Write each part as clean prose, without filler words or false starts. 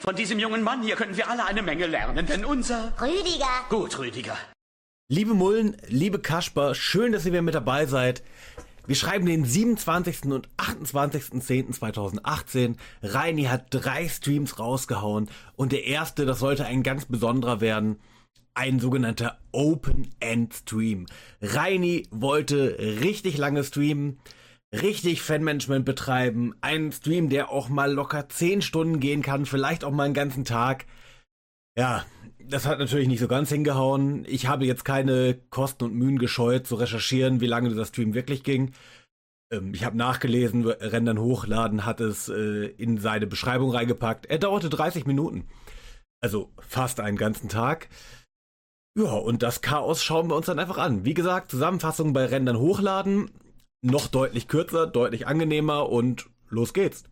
Von diesem jungen Mann hier können wir alle eine Menge lernen, denn unser... Rüdiger. Gut, Rüdiger. Liebe Mullen, liebe Kasper, schön, dass ihr wieder mit dabei seid. Wir schreiben den 27. und 28.10.2018. Reini hat 3 Streams rausgehauen und der erste, das sollte ein ganz besonderer werden, ein sogenannter Open-End-Stream. Reini wollte richtig lange streamen, richtig Fanmanagement betreiben, einen Stream, der auch mal locker 10 Stunden gehen kann, vielleicht auch mal einen ganzen Tag. Ja, das hat natürlich nicht so ganz hingehauen. Ich habe jetzt keine Kosten und Mühen gescheut, zu recherchieren, wie lange dieser Stream wirklich ging. Ich habe nachgelesen, Rendern Hochladen hat es in seine Beschreibung reingepackt. Er dauerte 30 Minuten. Also fast einen ganzen Tag. Ja, und das Chaos schauen wir uns dann einfach an. Wie gesagt, Zusammenfassung bei Rendern Hochladen. Noch deutlich kürzer, deutlich angenehmer und los geht's.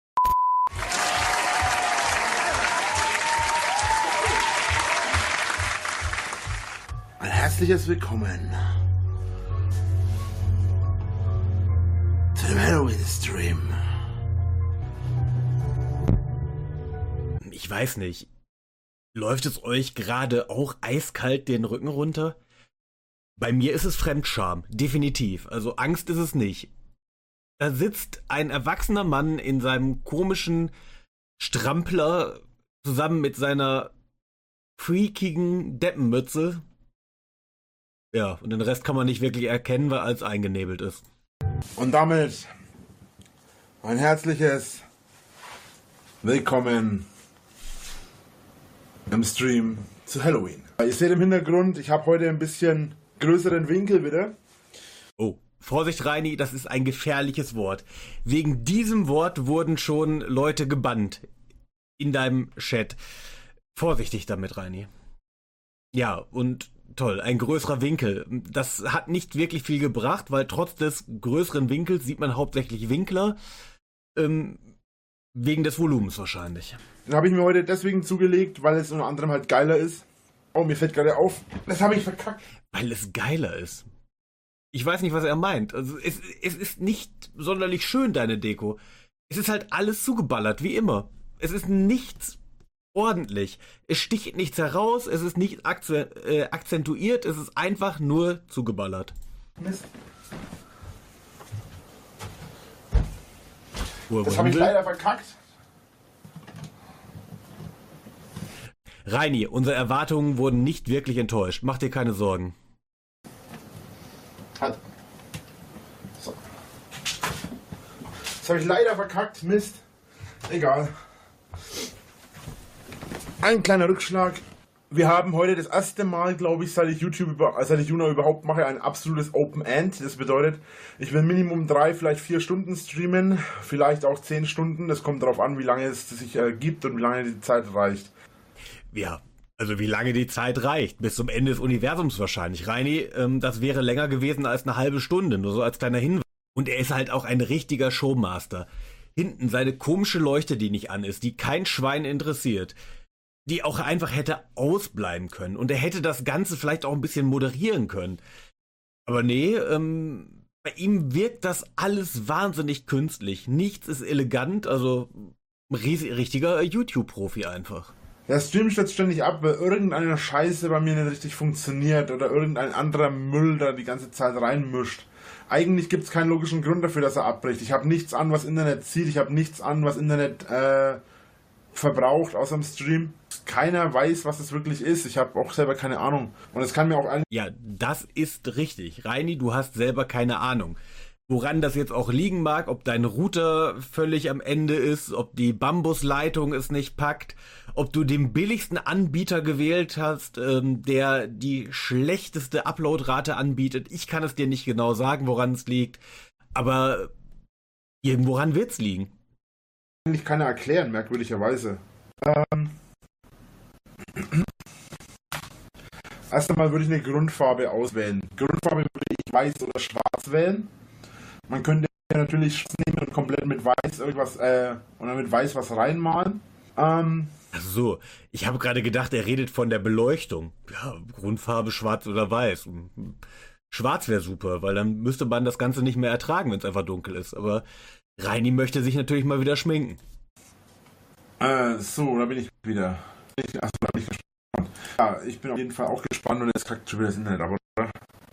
Ein herzliches Willkommen zu dem Halloween-Stream. Ich weiß nicht, läuft es euch gerade auch eiskalt den Rücken runter? Bei mir ist es Fremdscham, definitiv. Also Angst ist es nicht. Da sitzt ein erwachsener Mann in seinem komischen Strampler zusammen mit seiner freakigen Deppenmütze. Ja, und den Rest kann man nicht wirklich erkennen, weil alles eingenebelt ist. Und damit ein herzliches Willkommen im Stream zu Halloween. Ihr seht im Hintergrund, ich habe heute ein bisschen größeren Winkel wieder. Oh, Vorsicht Reini, das ist ein gefährliches Wort. Wegen diesem Wort wurden schon Leute gebannt in deinem Chat. Vorsichtig damit, Reini. Ja, und toll, ein größerer Winkel. Das hat nicht wirklich viel gebracht, weil trotz des größeren Winkels sieht man hauptsächlich Winkler. Wegen des Volumens wahrscheinlich. Den habe ich mir heute deswegen zugelegt, weil es unter anderem halt geiler ist. Oh, mir fällt gerade auf, das habe ich verkackt. Weil es geiler ist. Ich weiß nicht, was er meint. Also es ist nicht sonderlich schön, deine Deko. Es ist halt alles zugeballert, wie immer. Es ist nichts ordentlich. Es sticht nichts heraus, es ist nicht akzentuiert, es ist einfach nur zugeballert. Mist. Das habe ich leider verkackt. Reini, unsere Erwartungen wurden nicht wirklich enttäuscht. Mach dir keine Sorgen. So. Das habe ich leider verkackt. Mist. Egal. Ein kleiner Rückschlag. Wir haben heute das erste Mal, glaube ich, seit ich Juna überhaupt mache, ein absolutes Open End. Das bedeutet, ich will Minimum 3, vielleicht 4 Stunden streamen, vielleicht auch 10 Stunden. Das kommt darauf an, wie lange es sich gibt und wie lange die Zeit reicht. Ja, also wie lange die Zeit reicht. Bis zum Ende des Universums wahrscheinlich. Reini, das wäre länger gewesen als eine halbe Stunde, nur so als kleiner Hinweis. Und er ist halt auch ein richtiger Showmaster. Hinten seine komische Leuchte, die nicht an ist, die kein Schwein interessiert. Die auch einfach hätte ausbleiben können. Und er hätte das Ganze vielleicht auch ein bisschen moderieren können. Aber nee, bei ihm wirkt das alles wahnsinnig künstlich. Nichts ist elegant, also richtiger YouTube-Profi einfach. Der Stream stürzt ständig ab, weil irgendeine Scheiße bei mir nicht richtig funktioniert oder irgendein anderer Müll da die ganze Zeit reinmischt. Eigentlich gibt es keinen logischen Grund dafür, dass er abbricht. Ich habe nichts an, was Internet zieht. Ich habe nichts an, was Internet verbraucht aus dem Stream. Keiner weiß, was es wirklich ist. Ich habe auch selber keine Ahnung. Und es kann mir auch eigentlich... Ja, das ist richtig. Reini, du hast selber keine Ahnung. Woran das jetzt auch liegen mag, ob dein Router völlig am Ende ist, ob die Bambusleitung es nicht packt, ob du den billigsten Anbieter gewählt hast, der die schlechteste Uploadrate anbietet. Ich kann es dir nicht genau sagen, woran es liegt. Aber irgendworan wird's liegen. Eigentlich keiner erklären, merkwürdigerweise. Erst einmal würde ich eine Grundfarbe auswählen. Grundfarbe würde ich weiß oder schwarz wählen. Man könnte natürlich schwarz nehmen und komplett mit weiß irgendwas oder mit weiß was reinmalen. Ach so, ich habe gerade gedacht, er redet von der Beleuchtung. Ja, Grundfarbe schwarz oder weiß. Schwarz wäre super, weil dann müsste man das Ganze nicht mehr ertragen, wenn es einfach dunkel ist. Aber Reini möchte sich natürlich mal wieder schminken. So, da bin ich wieder. Achso, da bin ich gespannt. Ja, ich bin auf jeden Fall auch gespannt und jetzt kackt schon wieder das Internet ab, oder?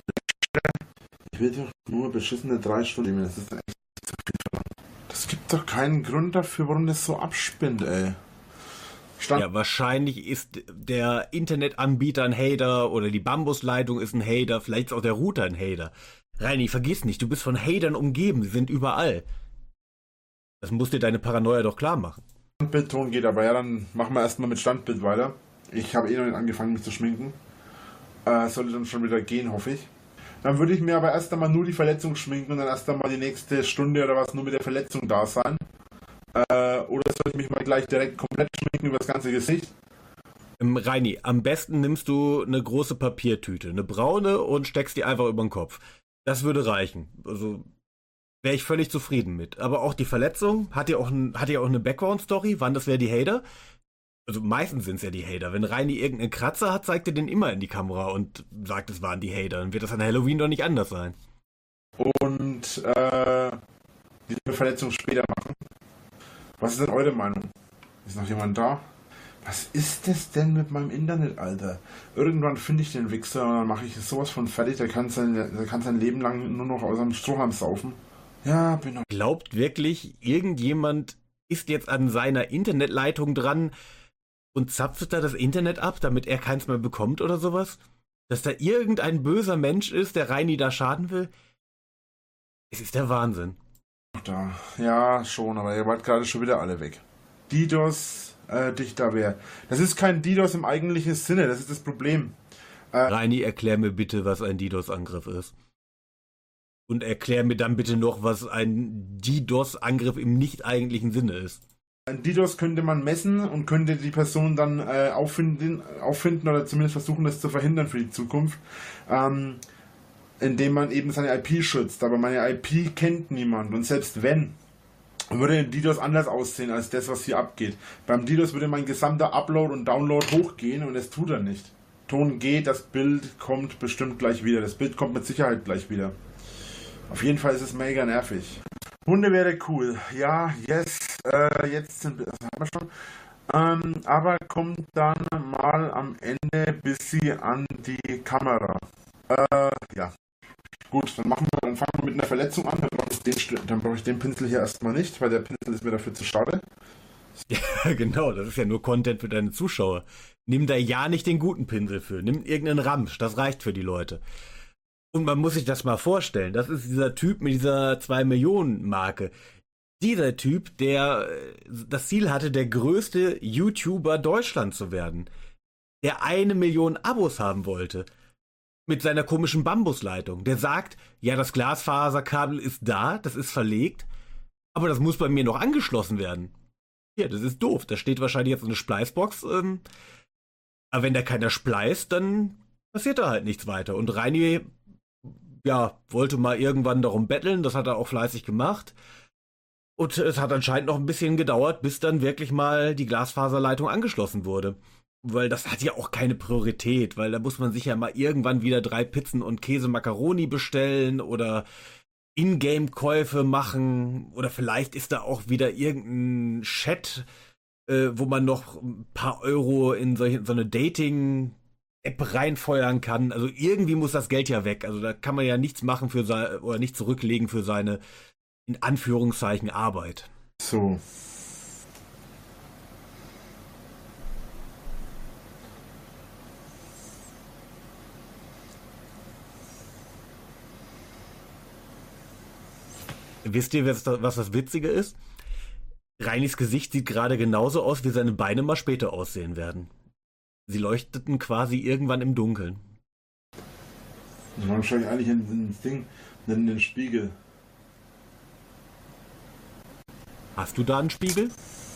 Ich will doch nur beschissene 3 Stunden. Das ist echt zu viel. Das gibt doch keinen Grund dafür, warum das so abspinnt, ey. Ja, wahrscheinlich ist der Internetanbieter ein Hater oder die Bambusleitung ist ein Hater, vielleicht ist auch der Router ein Hater. Reini, vergiss nicht, du bist von Hatern umgeben, sie sind überall. Das muss dir deine Paranoia doch klar machen. Standbildton geht aber, ja, dann machen wir erstmal mit Standbild weiter. Ich habe eh noch nicht angefangen, mich zu schminken. Sollte dann schon wieder gehen, hoffe ich. Dann würde ich mir aber erst einmal nur die Verletzung schminken und dann erst einmal die nächste Stunde oder was nur mit der Verletzung da sein. Oder soll ich mich mal gleich direkt komplett schminken über das ganze Gesicht? Reini, am besten nimmst du eine große Papiertüte, eine braune und steckst die einfach über den Kopf. Das würde reichen. Also wäre ich völlig zufrieden mit. Aber auch die Verletzung, hat ja auch eine Background-Story? Wann das wäre die Hater? Also meistens sind es ja die Hater. Wenn Reini irgendeinen Kratzer hat, zeigt er den immer in die Kamera und sagt, es waren die Hater. Dann wird das an Halloween doch nicht anders sein. Und die Verletzung später machen. Was ist denn eure Meinung? Ist noch jemand da? Was ist das denn mit meinem Internet, Alter? Irgendwann finde ich den Wichser und dann mache ich sowas von fertig. Der kann sein Leben lang nur noch aus einem Strohhalm saufen. Ja, bin noch. Glaubt wirklich, irgendjemand ist jetzt an seiner Internetleitung dran und zapft da das Internet ab, damit er keins mehr bekommt oder sowas? Dass da irgendein böser Mensch ist, der Reini da schaden will? Es ist der Wahnsinn. Da. Ja, schon, aber ihr wart gerade schon wieder alle weg. DDoS, Dichterwehr. Das ist kein DDoS im eigentlichen Sinne, das ist das Problem. Reini, erklär mir bitte, was ein DDoS-Angriff ist. Und erklär mir dann bitte noch, was ein DDoS-Angriff im nicht eigentlichen Sinne ist. Ein DDoS könnte man messen und könnte die Person dann auffinden oder zumindest versuchen, das zu verhindern für die Zukunft. Indem man eben seine IP schützt. Aber meine IP kennt niemand. Und selbst wenn, würde ein DDoS anders aussehen als das, was hier abgeht. Beim DDoS würde mein gesamter Upload und Download hochgehen und das tut er nicht. Ton geht, das Bild kommt bestimmt gleich wieder. Das Bild kommt mit Sicherheit gleich wieder. Auf jeden Fall ist es mega nervig. Hunde wäre cool. Ja, yes. Jetzt sind wir, das haben wir schon. Aber kommt dann mal am Ende bis sie an die Kamera. Ja. Gut, dann fangen wir mit einer Verletzung an. Dann brauche ich den Pinsel hier erstmal nicht, weil der Pinsel ist mir dafür zu schade. Ja, genau, das ist ja nur Content für deine Zuschauer. Nimm da ja nicht den guten Pinsel für. Nimm irgendeinen Ramsch, das reicht für die Leute. Und man muss sich das mal vorstellen. Das ist dieser Typ mit dieser 2-Millionen-Marke. Dieser Typ, der das Ziel hatte, der größte YouTuber Deutschlands zu werden. Der 1 Million Abos haben wollte. Mit seiner komischen Bambusleitung. Der sagt, ja, das Glasfaserkabel ist da, das ist verlegt, aber das muss bei mir noch angeschlossen werden. Ja, das ist doof. Da steht wahrscheinlich jetzt eine Spleißbox. Aber wenn da keiner spleißt, dann passiert da halt nichts weiter. Und Reini, ja, wollte mal irgendwann darum betteln. Das hat er auch fleißig gemacht. Und es hat anscheinend noch ein bisschen gedauert, bis dann wirklich mal die Glasfaserleitung angeschlossen wurde. Weil das hat ja auch keine Priorität, weil da muss man sich ja mal irgendwann wieder 3 Pizzen und Käse-Macaroni bestellen oder Ingame-Käufe machen oder vielleicht ist da auch wieder irgendein Chat, wo man noch ein paar Euro in so eine Dating-App reinfeuern kann. Also irgendwie muss das Geld ja weg. Also da kann man ja nichts machen oder nicht zurücklegen für seine, in Anführungszeichen, Arbeit. So. Wisst ihr, was das Witzige ist? Reinis Gesicht sieht gerade genauso aus, wie seine Beine mal später aussehen werden. Sie leuchteten quasi irgendwann im Dunkeln. Warum schaue ich eigentlich in den Spiegel? Hast du da einen Spiegel?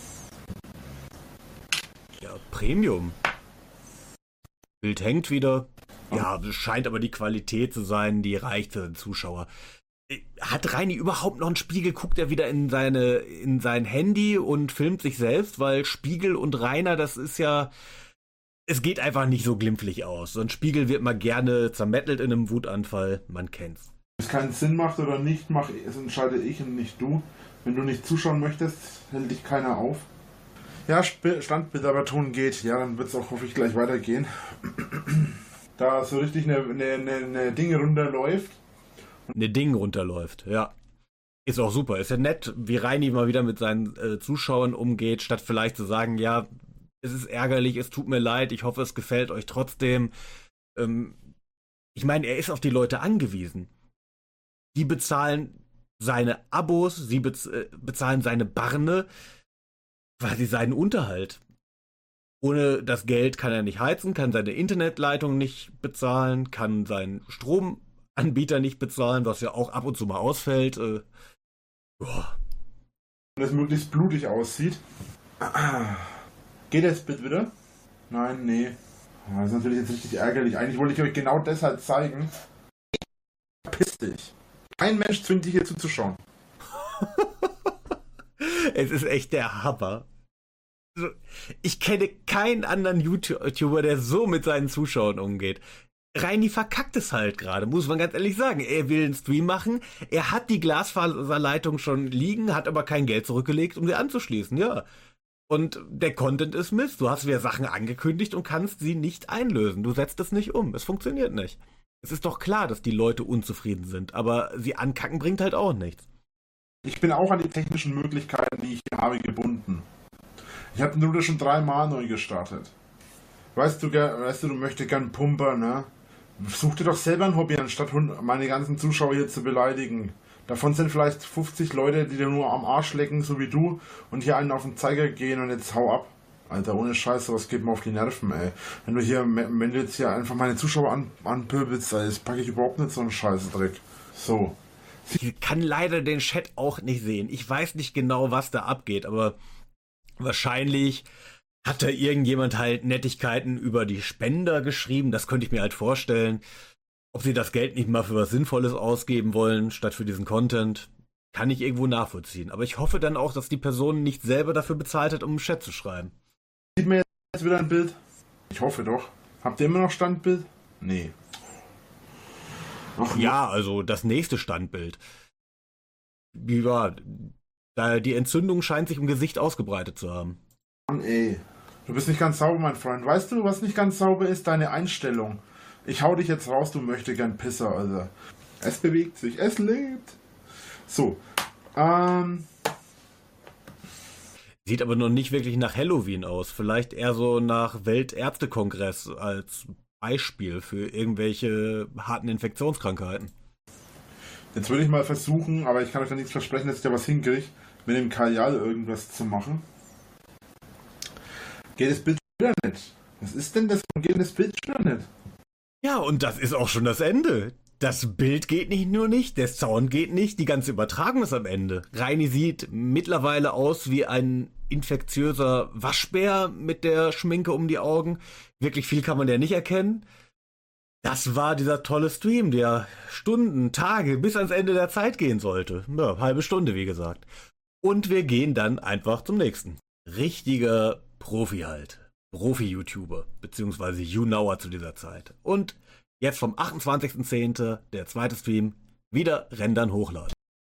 Ja, Premium. Bild hängt wieder. Ja, es scheint aber die Qualität zu sein, die reicht für den Zuschauer. Hat Reini überhaupt noch einen Spiegel? Guckt er wieder in sein Handy und filmt sich selbst? Weil Spiegel und Rainer, das ist ja... Es geht einfach nicht so glimpflich aus. So ein Spiegel wird mal gerne zermettelt in einem Wutanfall. Man kennt's. Wenn es keinen Sinn macht oder nicht macht, entscheide ich und nicht du. Wenn du nicht zuschauen möchtest, hält dich keiner auf. Ja, Standbild, aber Ton geht. Ja, dann wird es auch hoffentlich gleich weitergehen. Da so richtig eine Dinge runterläuft. Eine Ding runterläuft, ja. Ist auch super. Ist ja nett, wie Reini mal wieder mit seinen Zuschauern umgeht, statt vielleicht zu sagen, ja, es ist ärgerlich, es tut mir leid, ich hoffe, es gefällt euch trotzdem. Ich meine, er ist auf die Leute angewiesen. Die bezahlen seine Abos, sie bezahlen seine Barne, quasi seinen Unterhalt. Ohne das Geld kann er nicht heizen, kann seine Internetleitung nicht bezahlen, kann seinen Stromanbieter nicht bezahlen, was ja auch ab und zu mal ausfällt. Wenn es möglichst blutig aussieht. Geht das Bild wieder? Nein, nee. Das ist natürlich jetzt richtig ärgerlich. Eigentlich wollte ich euch genau deshalb zeigen. Piss dich. Kein Mensch zwingt dich hier zuzuschauen. Es ist echt der Hammer. Ich kenne keinen anderen YouTuber, der so mit seinen Zuschauern umgeht. Reini verkackt es halt gerade, muss man ganz ehrlich sagen. Er will einen Stream machen, er hat die Glasfaserleitung schon liegen, hat aber kein Geld zurückgelegt, um sie anzuschließen, ja. Und der Content ist Mist. Du hast wieder Sachen angekündigt und kannst sie nicht einlösen. Du setzt es nicht um. Es funktioniert nicht. Es ist doch klar, dass die Leute unzufrieden sind, aber sie ankacken bringt halt auch nichts. Ich bin auch an die technischen Möglichkeiten, die ich hier habe, gebunden. Ich habe den Router schon 3-mal neu gestartet. Weißt du, du möchtest gern Pumper, ne? Such dir doch selber ein Hobby, anstatt meine ganzen Zuschauer hier zu beleidigen. Davon sind vielleicht 50 Leute, die dir nur am Arsch lecken, so wie du, und hier einen auf den Zeiger gehen und jetzt hau ab. Alter, ohne Scheiße, was geht mir auf die Nerven, ey. Wenn du jetzt hier einfach meine Zuschauer anpöbelst, das packe ich überhaupt nicht so einen Scheißdreck. So. Ich kann leider den Chat auch nicht sehen. Ich weiß nicht genau, was da abgeht, aber wahrscheinlich hat da irgendjemand halt Nettigkeiten über die Spender geschrieben. Das könnte ich mir halt vorstellen. Ob sie das Geld nicht mal für was Sinnvolles ausgeben wollen, statt für diesen Content, kann ich irgendwo nachvollziehen. Aber ich hoffe dann auch, dass die Person nicht selber dafür bezahlt hat, um einen Chat zu schreiben. Sieht mir jetzt wieder ein Bild? Ich hoffe doch. Habt ihr immer noch Standbild? Nee. Ach, ja, also das nächste Standbild. Wie war? Die Entzündung scheint sich im Gesicht ausgebreitet zu haben. Mann, ey. Du bist nicht ganz sauber, mein Freund. Weißt du, was nicht ganz sauber ist? Deine Einstellung. Ich hau dich jetzt raus, du möchte gern Pisser, Alter. Es bewegt sich, es lebt. So. Sieht aber noch nicht wirklich nach Halloween aus. Vielleicht eher so nach Weltärztekongress als Beispiel für irgendwelche harten Infektionskrankheiten. Jetzt würde ich mal versuchen, aber ich kann euch da nichts versprechen, dass ich da was hinkriege, mit dem Kajal irgendwas zu machen. Geht das Bild wieder nicht? Was ist denn das? Geht das Bild wieder nicht? Ja, und das ist auch schon das Ende. Das Bild geht nicht, der Sound geht nicht, die ganze Übertragung ist am Ende. Reini sieht mittlerweile aus wie ein infektiöser Waschbär mit der Schminke um die Augen. Wirklich viel kann man ja nicht erkennen. Das war dieser tolle Stream, der Stunden, Tage bis ans Ende der Zeit gehen sollte. Ja, halbe Stunde, wie gesagt. Und wir gehen dann einfach zum nächsten. Richtiger Profi halt. Profi-YouTuber, beziehungsweise YouNower zu dieser Zeit. Und jetzt vom 28.10. der zweite Stream, wieder rendern, hochladen.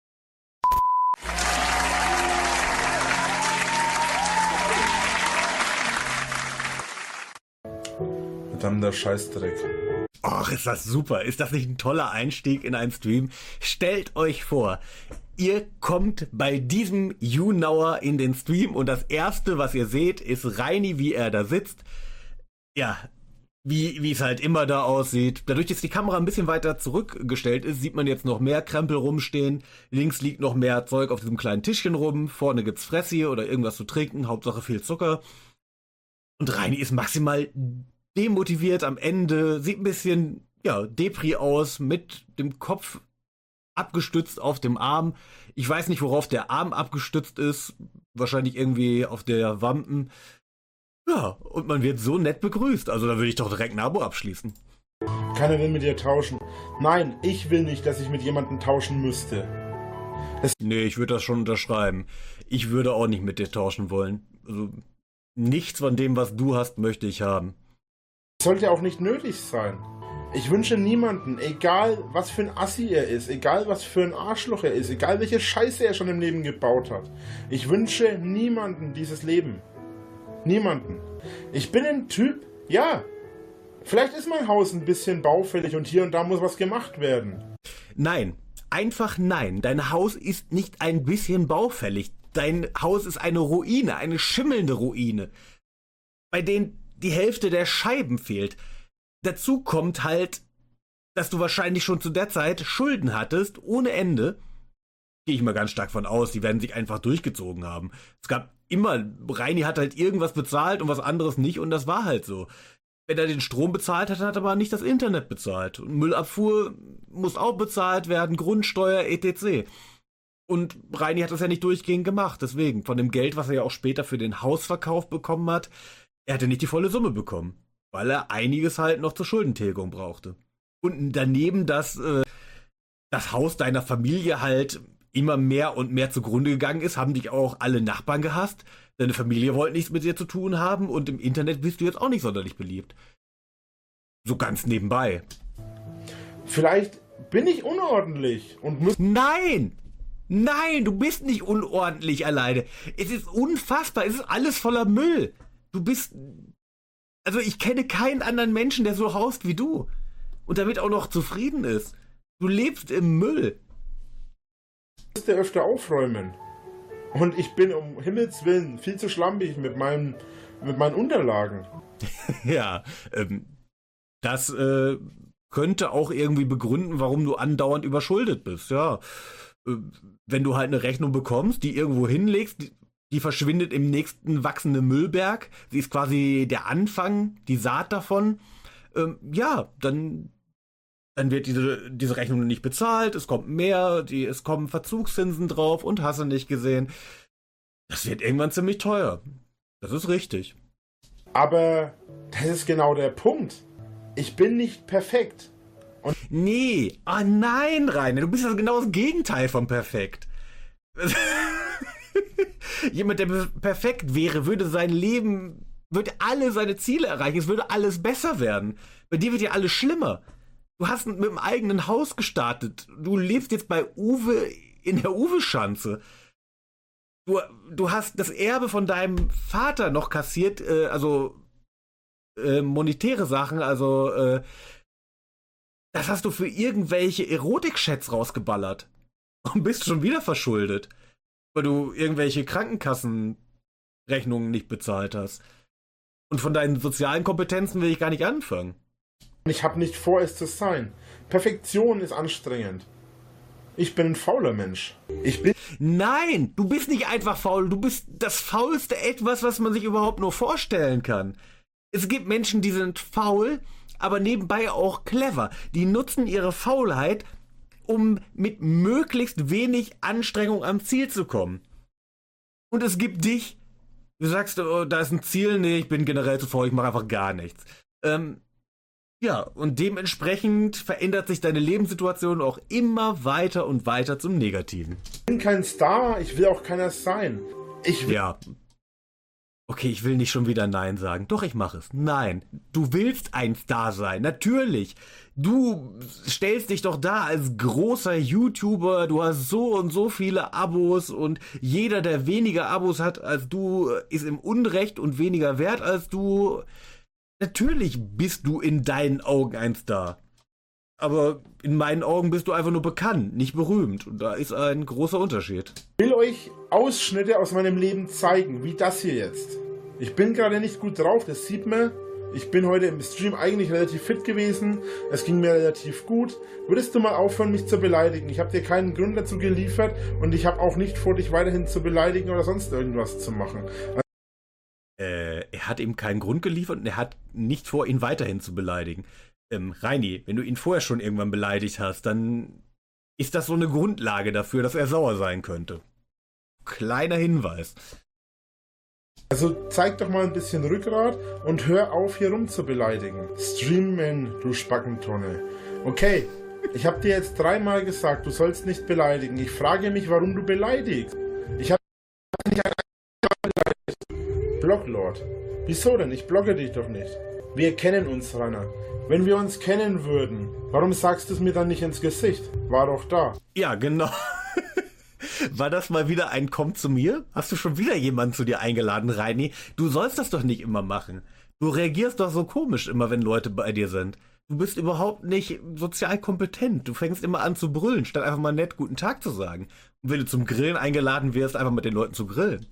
Verdammter Scheißdreck. Ach, ist das super. Ist das nicht ein toller Einstieg in einen Stream? Stellt euch vor, ihr kommt bei diesem YouNower in den Stream und das erste, was ihr seht, ist Reini, wie er da sitzt. Ja, wie es halt immer da aussieht. Dadurch, dass die Kamera ein bisschen weiter zurückgestellt ist, sieht man jetzt noch mehr Krempel rumstehen. Links liegt noch mehr Zeug auf diesem kleinen Tischchen rum. Vorne gibt's Fressi oder irgendwas zu trinken. Hauptsache viel Zucker. Und Reini ist maximal demotiviert am Ende. Sieht ein bisschen, ja, Depri aus, mit dem Kopf abgestützt auf dem Arm. Ich weiß nicht, worauf der Arm abgestützt ist. Wahrscheinlich irgendwie auf der Wampen. Ja, und man wird so nett begrüßt. Also da würde ich doch direkt ein Abo abschließen. Keiner will mit dir tauschen. Nein, ich will nicht, dass ich mit jemandem tauschen müsste. Nee, ich würde das schon unterschreiben. Ich würde auch nicht mit dir tauschen wollen. Also nichts von dem, was du hast, möchte ich haben. Sollte auch nicht nötig sein. Ich wünsche niemanden, egal was für ein Assi er ist, egal was für ein Arschloch er ist, egal welche Scheiße er schon im Leben gebaut hat. Ich wünsche niemanden dieses Leben. Niemanden. Ich bin ein Typ, ja. Vielleicht ist mein Haus ein bisschen baufällig und hier und da muss was gemacht werden. Nein, einfach nein. Dein Haus ist nicht ein bisschen baufällig. Dein Haus ist eine Ruine, eine schimmelnde Ruine, bei denen die Hälfte der Scheiben fehlt. Dazu kommt halt, dass du wahrscheinlich schon zu der Zeit Schulden hattest, ohne Ende. Gehe ich mal ganz stark von aus, die werden sich einfach durchgezogen haben. Es gab immer, Reini hat halt irgendwas bezahlt und was anderes nicht und das war halt so. Wenn er den Strom bezahlt hat, hat er aber nicht das Internet bezahlt. Und Müllabfuhr muss auch bezahlt werden, Grundsteuer, etc. Und Reini hat das ja nicht durchgehend gemacht. Deswegen, von dem Geld, was er ja auch später für den Hausverkauf bekommen hat, er hatte nicht die volle Summe bekommen. Weil er einiges halt noch zur Schuldentilgung brauchte. Und daneben, dass das Haus deiner Familie halt immer mehr und mehr zugrunde gegangen ist, haben dich auch alle Nachbarn gehasst. Deine Familie wollte nichts mit dir zu tun haben und im Internet bist du jetzt auch nicht sonderlich beliebt. So ganz nebenbei. Vielleicht bin ich unordentlich und muss... Nein! Nein, du bist nicht unordentlich alleine. Es ist unfassbar, es ist alles voller Müll. Du bist... Also ich kenne keinen anderen Menschen, der so haust wie du. Und damit auch noch zufrieden ist. Du lebst im Müll. Ich musste öfter aufräumen. Und ich bin um Himmels Willen viel zu schlampig mit meinen Unterlagen. Ja, das könnte auch irgendwie begründen, warum du andauernd überschuldet bist. Ja, wenn du halt eine Rechnung bekommst, die irgendwo hinlegst, die verschwindet im nächsten wachsenden Müllberg. Sie ist quasi der Anfang, die Saat davon. Ja, dann wird diese Rechnung nicht bezahlt, es kommt mehr, es kommen Verzugszinsen drauf und hast du nicht gesehen. Das wird irgendwann ziemlich teuer. Das ist richtig. Aber das ist genau der Punkt. Ich bin nicht perfekt. Und nee, nein, Rainer, du bist ja genau das Gegenteil von perfekt. Jemand, der perfekt wäre, würde alle seine Ziele erreichen, es würde alles besser werden. Bei dir wird ja alles schlimmer. Du hast mit dem eigenen Haus gestartet. Du lebst jetzt bei Uwe in der Uwe-Schanze. Du hast das Erbe von deinem Vater noch kassiert, monetäre Sachen, das hast du für irgendwelche Erotik-Chats rausgeballert. Und bist schon wieder verschuldet, weil du irgendwelche Krankenkassenrechnungen nicht bezahlt hast. Und von deinen sozialen Kompetenzen will ich gar nicht anfangen. ich habe nicht vor, es zu sein. Perfektion ist anstrengend. Ich bin ein fauler Mensch. Nein, du bist nicht einfach faul. Du bist das faulste Etwas, was man sich überhaupt nur vorstellen kann. Es gibt Menschen, die sind faul, aber nebenbei auch clever. Die nutzen ihre Faulheit, um mit möglichst wenig Anstrengung am Ziel zu kommen. Und es gibt dich. Du sagst, oh, da ist ein Ziel. Nee, ich bin generell zu faul, ich mache einfach gar nichts. Ja, und dementsprechend verändert sich deine Lebenssituation auch immer weiter und weiter zum Negativen. Ich bin kein Star, ich will auch keiner sein. Ja. Okay, ich will nicht schon wieder Nein sagen. Doch, ich mache es. Nein, du willst ein Star sein, natürlich. Du stellst dich doch da als großer YouTuber, du hast so und so viele Abos und jeder, der weniger Abos hat als du, ist im Unrecht und weniger wert als du. Natürlich bist du in deinen Augen ein Star. Aber in meinen Augen bist du einfach nur bekannt, nicht berühmt. Und da ist ein großer Unterschied. Ich will euch Ausschnitte aus meinem Leben zeigen, wie das hier jetzt. Ich bin gerade nicht gut drauf, das sieht man. Ich bin heute im Stream eigentlich relativ fit gewesen. Es ging mir relativ gut. Würdest du mal aufhören, mich zu beleidigen? Ich habe dir keinen Grund dazu geliefert und ich habe auch nicht vor, dich weiterhin zu beleidigen oder sonst irgendwas zu machen. Er hat ihm keinen Grund geliefert und er hat nicht vor, ihn weiterhin zu beleidigen. Reini, wenn du ihn vorher schon irgendwann beleidigt hast, dann ist das so eine Grundlage dafür, dass er sauer sein könnte. Kleiner Hinweis. Also zeig doch mal ein bisschen Rückgrat und hör auf, hier rum zu beleidigen. Streamen, du Spackentonne. Okay, ich habe dir jetzt 3-mal gesagt, du sollst nicht beleidigen. Ich frage mich, warum du beleidigst. Ich habe nicht beleidigt. Blocklord. Wieso denn? Ich blocke dich doch nicht. Wir kennen uns, Rainer. Wenn wir uns kennen würden, warum sagst du es mir dann nicht ins Gesicht? War doch da. Ja, genau. War das mal wieder ein Komm zu mir? Hast du schon wieder jemanden zu dir eingeladen, Reini? Du sollst das doch nicht immer machen. Du reagierst doch so komisch immer, wenn Leute bei dir sind. Du bist überhaupt nicht sozial kompetent. Du fängst immer an zu brüllen, statt einfach mal nett guten Tag zu sagen. Und wenn du zum Grillen eingeladen wirst, einfach mit den Leuten zu grillen.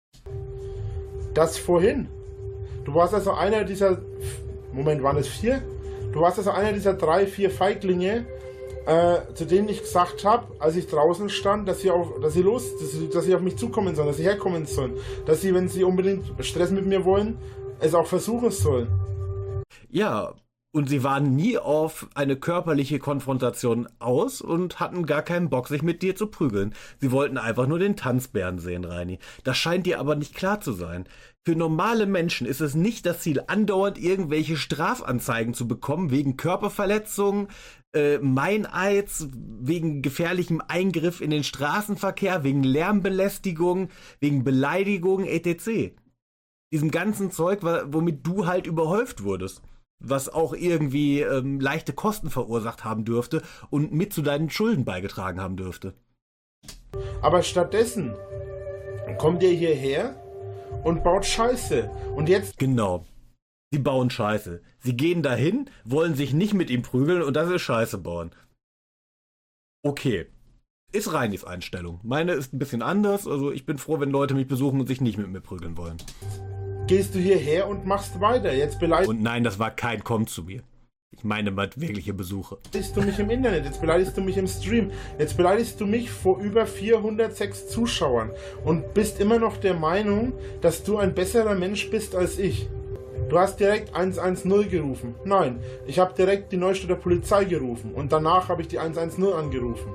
Das vorhin. Du warst also einer dieser... Moment, waren es 4? Du warst also einer dieser 3, 4 Feiglinge, zu denen ich gesagt habe, als ich draußen stand, dass sie auf mich zukommen sollen, dass sie herkommen sollen, dass sie, wenn sie unbedingt Stress mit mir wollen, es auch versuchen sollen. Ja, und sie waren nie auf eine körperliche Konfrontation aus und hatten gar keinen Bock, sich mit dir zu prügeln. Sie wollten einfach nur den Tanzbären sehen, Reini. Das scheint dir aber nicht klar zu sein. Für normale Menschen ist es nicht das Ziel, andauernd irgendwelche Strafanzeigen zu bekommen, wegen Körperverletzungen, Meineids, wegen gefährlichem Eingriff in den Straßenverkehr, wegen Lärmbelästigung, wegen Beleidigung, etc. Diesem ganzen Zeug, womit du halt überhäuft wurdest. Was auch irgendwie leichte Kosten verursacht haben dürfte und mit zu deinen Schulden beigetragen haben dürfte. Aber stattdessen kommt ihr hierher und baut Scheiße. Und jetzt... Genau. Sie bauen Scheiße. Sie gehen dahin, wollen sich nicht mit ihm prügeln und das ist Scheiße bauen. Okay. Ist Reinis Einstellung. Meine ist ein bisschen anders. Also ich bin froh, wenn Leute mich besuchen und sich nicht mit mir prügeln wollen. Gehst du hierher und machst weiter. Jetzt beleidigst Und nein, das war kein Komm zu mir. Ich meine mal wirkliche Besuche. du mich im Internet, jetzt beleidigst du mich im Stream, jetzt beleidigst du mich vor über 406 Zuschauern und bist immer noch der Meinung, dass du ein besserer Mensch bist als ich. Du hast direkt 110 gerufen. Nein, ich habe direkt die Neustädter Polizei gerufen und danach habe ich die 110 angerufen.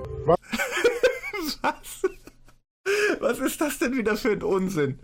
Was? Was ist das denn wieder für ein Unsinn?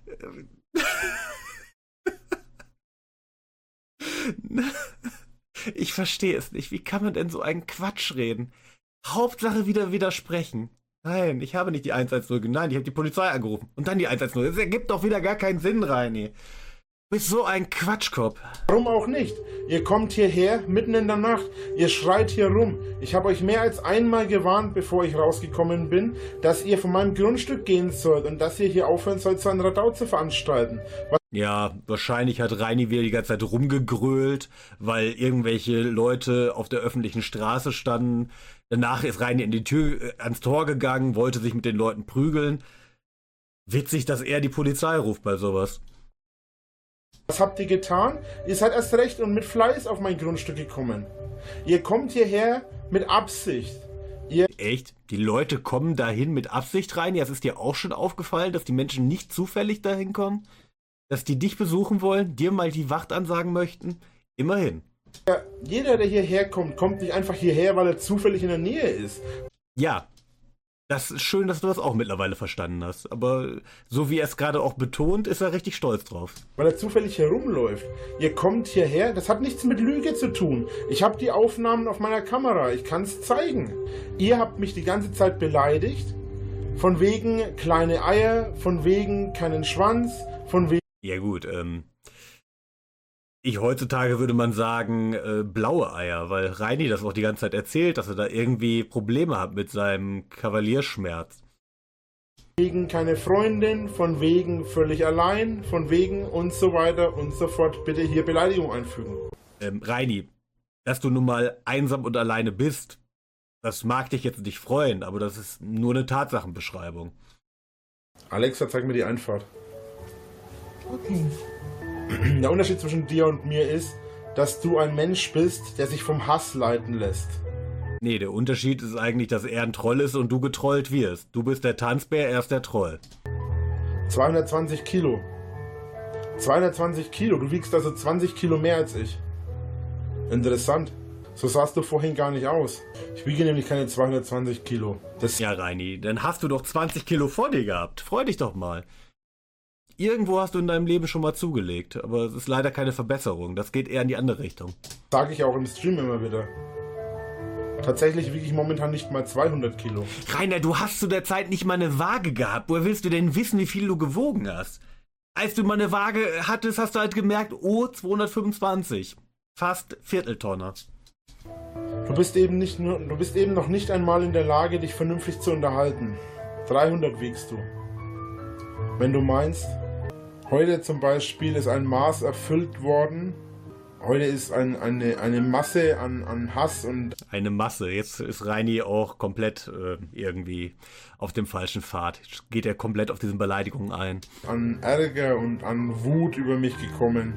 Ich verstehe es nicht. Wie kann man denn so einen Quatsch reden? Hauptsache wieder widersprechen. Nein, ich habe nicht die 110. Nein, ich habe die Polizei angerufen. Und dann die 110. Das ergibt doch wieder gar keinen Sinn, Reini. Du bist so ein Quatschkopf. Warum auch nicht? Ihr kommt hierher, mitten in der Nacht. Ihr schreit hier rum. Ich habe euch mehr als einmal gewarnt, bevor ich rausgekommen bin, dass ihr von meinem Grundstück gehen sollt und dass ihr hier aufhören sollt, so ein Radau zu veranstalten. Ja, wahrscheinlich hat Reini wieder die ganze Zeit rumgegrölt, weil irgendwelche Leute auf der öffentlichen Straße standen. Danach ist Reini in die Tür, ans Tor gegangen, wollte sich mit den Leuten prügeln. Witzig, dass er die Polizei ruft bei sowas. Was habt ihr getan? Ihr seid erst recht und mit Fleiß auf mein Grundstück gekommen. Ihr kommt hierher mit Absicht. Echt? Die Leute kommen dahin mit Absicht rein? Ja, es ist dir auch schon aufgefallen, dass die Menschen nicht zufällig dahin kommen? Dass die dich besuchen wollen, dir mal die Wacht ansagen möchten? Immerhin. Ja, jeder, der hierher kommt, kommt nicht einfach hierher, weil er zufällig in der Nähe ist. Ja, das ist schön, dass du das auch mittlerweile verstanden hast. Aber so wie er es gerade auch betont, ist er richtig stolz drauf. Weil er zufällig herumläuft. Ihr kommt hierher, das hat nichts mit Lüge zu tun. Ich habe die Aufnahmen auf meiner Kamera, ich kann es zeigen. Ihr habt mich die ganze Zeit beleidigt. Von wegen kleine Eier, von wegen keinen Schwanz, von wegen... Ja gut, heutzutage würde man sagen, blaue Eier, weil Reini das auch die ganze Zeit erzählt, dass er da irgendwie Probleme hat mit seinem Kavalierschmerz. Wegen keine Freundin, von wegen völlig allein, von wegen und so weiter und so fort. Bitte hier Beleidigung einfügen. Reini, dass du nun mal einsam und alleine bist, das mag dich jetzt nicht freuen, aber das ist nur eine Tatsachenbeschreibung. Alexa, zeig mir die Einfahrt. Okay. Der Unterschied zwischen dir und mir ist, dass du ein Mensch bist, der sich vom Hass leiten lässt. Nee, der Unterschied ist eigentlich, dass er ein Troll ist und du getrollt wirst. Du bist der Tanzbär, er ist der Troll. 220 Kilo. 220 Kilo, du wiegst also 20 Kilo mehr als ich. Interessant. So sahst du vorhin gar nicht aus. Ich wiege nämlich keine 220 Kilo. Ja, Reini, dann hast du doch 20 Kilo vor dir gehabt. Freu dich doch mal. Irgendwo hast du in deinem Leben schon mal zugelegt, aber es ist leider keine Verbesserung. Das geht eher in die andere Richtung. Sage ich auch im Stream immer wieder. Tatsächlich wiege ich momentan nicht mal 200 Kilo. Rainer, du hast zu der Zeit nicht mal eine Waage gehabt. Woher willst du denn wissen, wie viel du gewogen hast? Als du mal eine Waage hattest, hast du halt gemerkt, oh, 225. Fast Vierteltonner. Du bist eben noch nicht einmal in der Lage, dich vernünftig zu unterhalten. 300 wiegst du. Wenn du meinst, heute zum Beispiel ist ein Maß erfüllt worden, heute ist eine Masse an Hass und... Eine Masse. Jetzt ist Reini auch komplett irgendwie auf dem falschen Pfad. Jetzt geht er komplett auf diesen Beleidigungen ein. An Ärger und an Wut über mich gekommen,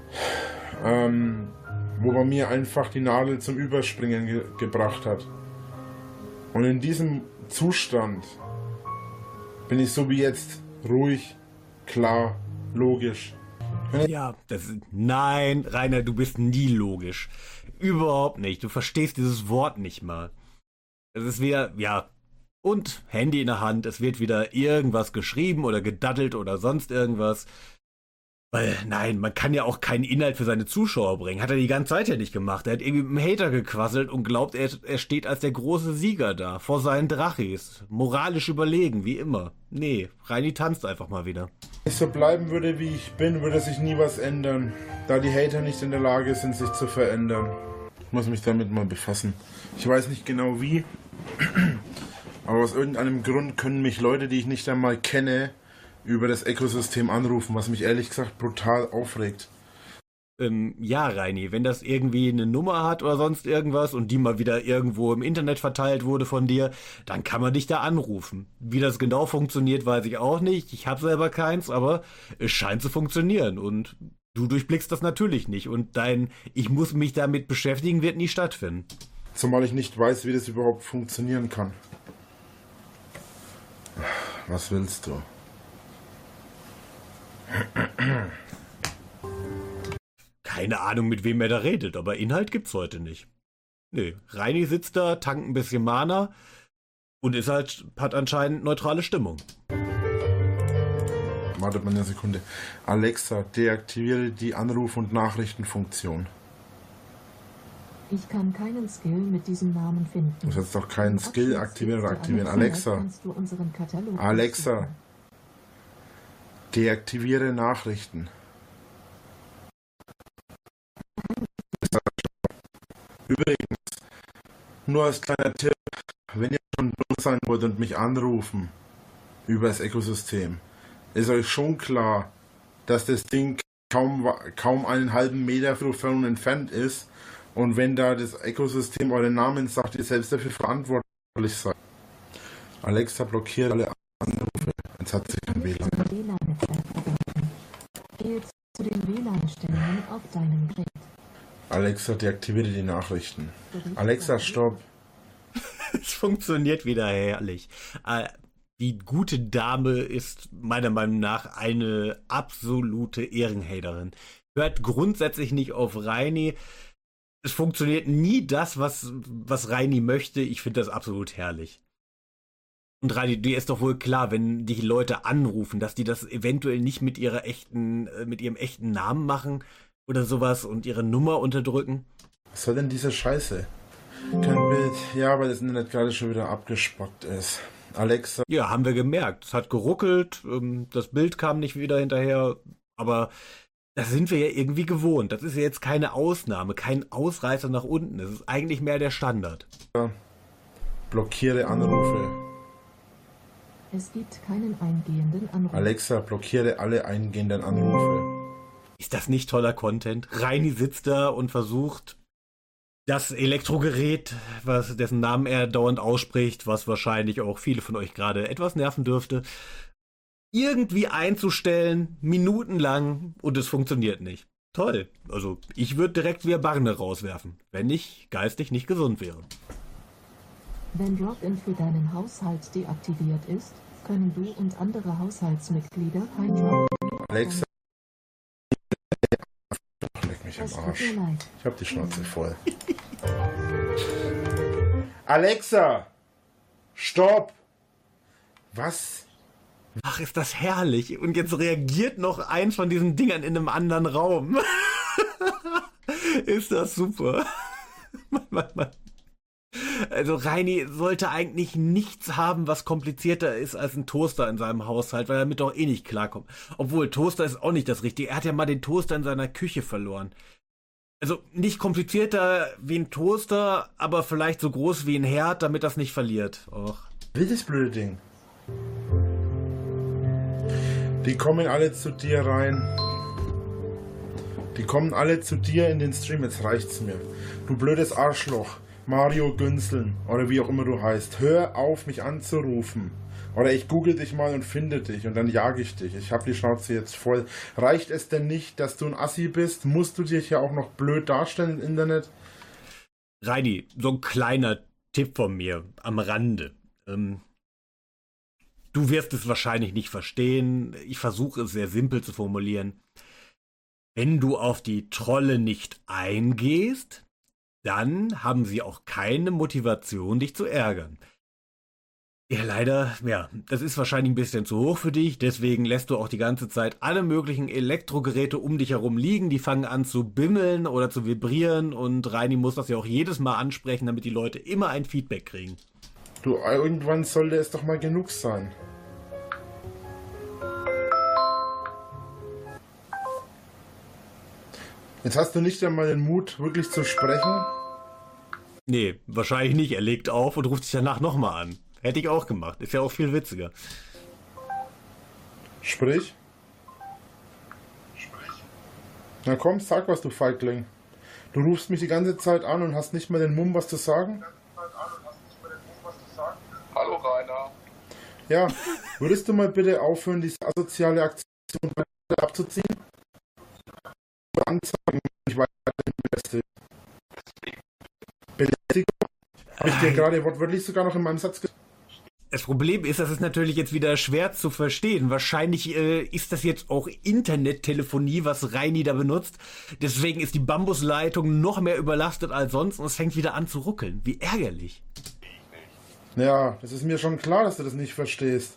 wo bei mir einfach die Nadel zum Überspringen gebracht hat. Und in diesem Zustand bin ich so wie jetzt ruhig, klar, logisch. Ja, nein, Rainer, du bist nie logisch. Überhaupt nicht. Du verstehst dieses Wort nicht mal. Es ist wieder, ja, und Handy in der Hand, es wird wieder irgendwas geschrieben oder gedaddelt oder sonst irgendwas. Weil, nein, man kann ja auch keinen Inhalt für seine Zuschauer bringen. Hat er die ganze Zeit ja nicht gemacht. Er hat irgendwie mit einem Hater gequasselt und glaubt, er steht als der große Sieger da, vor seinen Drachis. Moralisch überlegen, wie immer. Nee, Reini tanzt einfach mal wieder. Wenn ich so bleiben würde, wie ich bin, würde sich nie was ändern, da die Hater nicht in der Lage sind, sich zu verändern. Ich muss mich damit mal befassen. Ich weiß nicht genau wie, aber aus irgendeinem Grund können mich Leute, die ich nicht einmal kenne, über das Ökosystem anrufen, was mich ehrlich gesagt brutal aufregt. Ja, Reini, wenn das irgendwie eine Nummer hat oder sonst irgendwas und die mal wieder irgendwo im Internet verteilt wurde von dir, dann kann man dich da anrufen. Wie das genau funktioniert, weiß ich auch nicht. Ich habe selber keins, aber es scheint zu funktionieren und du durchblickst das natürlich nicht und dein Ich muss mich damit beschäftigen wird nie stattfinden. Zumal ich nicht weiß, wie das überhaupt funktionieren kann. Was willst du? Keine Ahnung, mit wem er da redet, aber Inhalt gibt's heute nicht. Nee, Reini sitzt da, tankt ein bisschen Mana und hat anscheinend neutrale Stimmung. Wartet mal eine Sekunde. Alexa, deaktiviere die Anruf- und Nachrichtenfunktion. Ich kann keinen Skill mit diesem Namen finden. Du sollst doch keinen Skill aktivieren oder aktivieren. Alexa, Alexa, deaktiviere Nachrichten. Übrigens, nur als kleiner Tipp, wenn ihr schon dumm sein wollt und mich anrufen über das Ökosystem, ist euch schon klar, dass das Ding kaum einen halben Meter von entfernt ist und wenn da das Ökosystem euren Namen sagt, ihr selbst dafür verantwortlich seid. Alexa, blockiert alle Anrufe. Jetzt hat sie kein WLAN. Gehe zu den WLAN-Stellungen auf deinem Gerät. Alexa, deaktiviere die Nachrichten. Alexa, stopp. Es funktioniert wieder herrlich. Die gute Dame ist meiner Meinung nach eine absolute Ehrenhaterin. Hört grundsätzlich nicht auf Reini. Es funktioniert nie das, was Reini möchte. Ich finde das absolut herrlich. Und Reini, dir ist doch wohl klar, wenn die Leute anrufen, dass die das eventuell nicht mit ihrem echten Namen machen oder sowas und ihre Nummer unterdrücken. Was soll denn diese Scheiße? Kein Bild. Ja, weil das Internet gerade schon wieder abgespackt ist. Alexa. Ja, haben wir gemerkt. Es hat geruckelt, das Bild kam nicht wieder hinterher, aber das sind wir ja irgendwie gewohnt. Das ist ja jetzt keine Ausnahme, kein Ausreißer nach unten. Das ist eigentlich mehr der Standard. Blockiere Anrufe. Es gibt keinen eingehenden Anruf. Alexa, blockiere alle eingehenden Anrufe. Ist das nicht toller Content? Reini sitzt da und versucht, das Elektrogerät, dessen Namen er dauernd ausspricht, was wahrscheinlich auch viele von euch gerade etwas nerven dürfte, irgendwie einzustellen, minutenlang, und es funktioniert nicht. Toll. Also ich würde direkt wieder Barne rauswerfen, wenn ich geistig nicht gesund wäre. Wenn Drop-In für deinen Haushalt deaktiviert ist, können du und andere Haushaltsmitglieder kein Drop-In. Alexa, leck mich am Arsch. Ich hab die Schnauze voll. Alexa, stopp! Was? Ach, ist das herrlich. Und jetzt reagiert noch eins von diesen Dingern in einem anderen Raum. Ist das super. Also Reini sollte eigentlich nichts haben, was komplizierter ist als ein Toaster in seinem Haushalt, weil er damit doch eh nicht klarkommt. Obwohl, Toaster ist auch nicht das Richtige. Er hat ja mal den Toaster in seiner Küche verloren. Also nicht komplizierter wie ein Toaster, aber vielleicht so groß wie ein Herd, damit das nicht verliert. Och. Wildes blöde Ding. Die kommen alle zu dir rein. Die kommen alle zu dir in den Stream. Jetzt reicht's mir. Du blödes Arschloch. Mario Günzeln. Oder wie auch immer du heißt. Hör auf, mich anzurufen. Oder ich google dich mal und finde dich. Und dann jage ich dich. Ich hab die Schnauze jetzt voll. Reicht es denn nicht, dass du ein Assi bist? Musst du dich ja auch noch blöd darstellen im Internet? Reini, so ein kleiner Tipp von mir am Rande. Du wirst es wahrscheinlich nicht verstehen. Ich versuche es sehr simpel zu formulieren. Wenn du auf die Trolle nicht eingehst, dann haben sie auch keine Motivation, dich zu ärgern. Ja, leider, ja, das ist wahrscheinlich ein bisschen zu hoch für dich, deswegen lässt du auch die ganze Zeit alle möglichen Elektrogeräte um dich herum liegen, die fangen an zu bimmeln oder zu vibrieren und Reini muss das ja auch jedes Mal ansprechen, damit die Leute immer ein Feedback kriegen. Du, irgendwann sollte es doch mal genug sein. Jetzt hast du nicht einmal den Mut, wirklich zu sprechen? Nee, wahrscheinlich nicht. Er legt auf und ruft sich danach nochmal an. Hätte ich auch gemacht. Ist ja auch viel witziger. Sprich. Na komm, sag was, du Feigling. Du rufst mich die ganze Zeit an und hast nicht mehr den Mumm, was zu sagen? Hallo Rainer. Ja, würdest du mal bitte aufhören, diese asoziale Aktion abzuziehen? Anzeigen, ich weiter Belästigung. Habe ich dir gerade wortwörtlich sogar noch in meinem Satz gesagt? Das Problem ist, das ist natürlich jetzt wieder schwer zu verstehen. Wahrscheinlich ist das jetzt auch Internettelefonie, was Reini da benutzt. Deswegen ist die Bambusleitung noch mehr überlastet als sonst und es fängt wieder an zu ruckeln. Wie ärgerlich. Ja, das ist mir schon klar, dass du das nicht verstehst.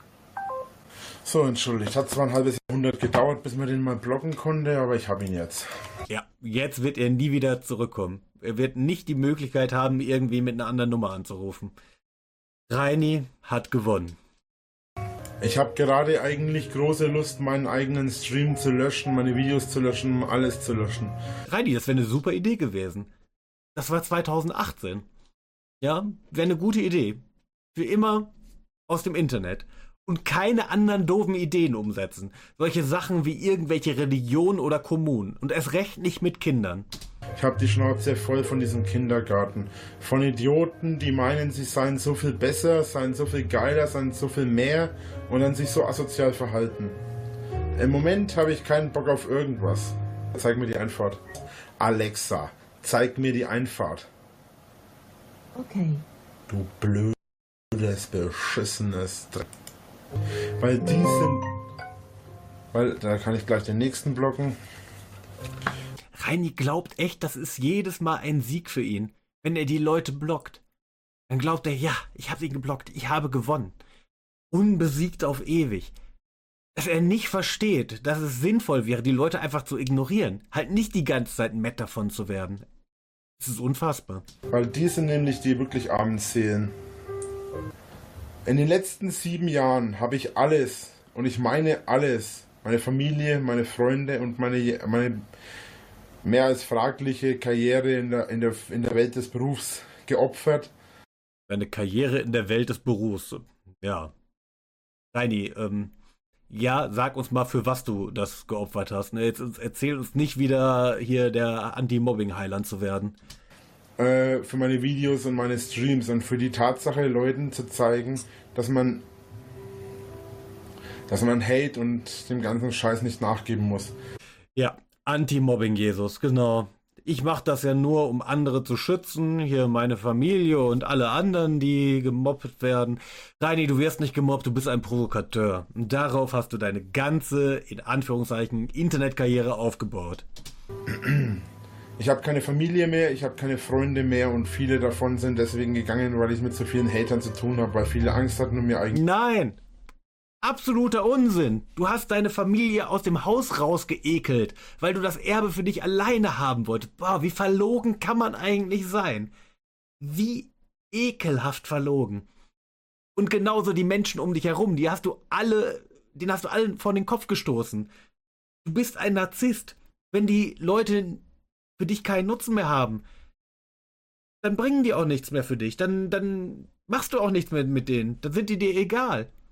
So, entschuldigt. Hat zwar ein halbes Jahrhundert gedauert, bis man den mal blocken konnte, aber ich habe ihn jetzt. Ja, jetzt wird er nie wieder zurückkommen. Er wird nicht die Möglichkeit haben, irgendwie mit einer anderen Nummer anzurufen. Reini hat gewonnen. Ich habe gerade eigentlich große Lust, meinen eigenen Stream zu löschen, meine Videos zu löschen, alles zu löschen. Reini, das wäre eine super Idee gewesen. Das war 2018. Ja, wäre eine gute Idee. Für immer aus dem Internet. Und keine anderen doofen Ideen umsetzen. Solche Sachen wie irgendwelche Religionen oder Kommunen. Und erst recht nicht mit Kindern. Ich habe die Schnauze voll von diesem Kindergarten. Von Idioten, die meinen, sie seien so viel besser, seien so viel geiler, seien so viel mehr und dann sich so asozial verhalten. Im Moment habe ich keinen Bock auf irgendwas. Zeig mir die Einfahrt. Alexa, zeig mir die Einfahrt. Okay. Du blödes, beschissenes Dreck. Weil die sind... Weil, da kann ich gleich den nächsten blocken. Reini glaubt echt, das ist jedes Mal ein Sieg für ihn, wenn er die Leute blockt. Dann glaubt er, ja, ich habe ihn geblockt, ich habe gewonnen. Unbesiegt auf ewig. Dass er nicht versteht, dass es sinnvoll wäre, die Leute einfach zu ignorieren. Halt nicht die ganze Zeit nett davon zu werden. Das ist unfassbar. Weil die sind nämlich die wirklich armen Seelen. In den letzten 7 Jahren habe ich alles, und ich meine alles, meine Familie, meine Freunde und meine mehr als fragliche Karriere in der Welt des Berufs geopfert. Eine Karriere in der Welt des Berufs. Ja. Reini, ja, sag uns mal, für was du das geopfert hast. Ne? Jetzt erzähl uns nicht wieder hier der Anti-Mobbing-Heiland zu werden. Für meine Videos und meine Streams und für die Tatsache, Leuten zu zeigen, dass man Hate und dem ganzen Scheiß nicht nachgeben muss. Ja, Anti-Mobbing-Jesus, genau. Ich mache das ja nur, um andere zu schützen. Hier meine Familie und alle anderen, die gemobbt werden. Reini, du wirst nicht gemobbt, du bist ein Provokateur. Und darauf hast du deine ganze, in Anführungszeichen, Internetkarriere aufgebaut. Ich habe keine Familie mehr, ich habe keine Freunde mehr und viele davon sind deswegen gegangen, weil ich mit so vielen Hatern zu tun habe, weil viele Angst hatten um mir eigentlich... Nein! Absoluter Unsinn. Du hast deine Familie aus dem Haus rausgeekelt, weil du das Erbe für dich alleine haben wolltest. Boah, wie verlogen kann man eigentlich sein? Wie ekelhaft verlogen. Und genauso die Menschen um dich herum, denen hast du allen vor den Kopf gestoßen. Du bist ein Narzisst. Wenn die Leute für dich keinen Nutzen mehr haben, dann bringen die auch nichts mehr für dich. Dann machst du auch nichts mehr mit denen. Dann sind die dir egal.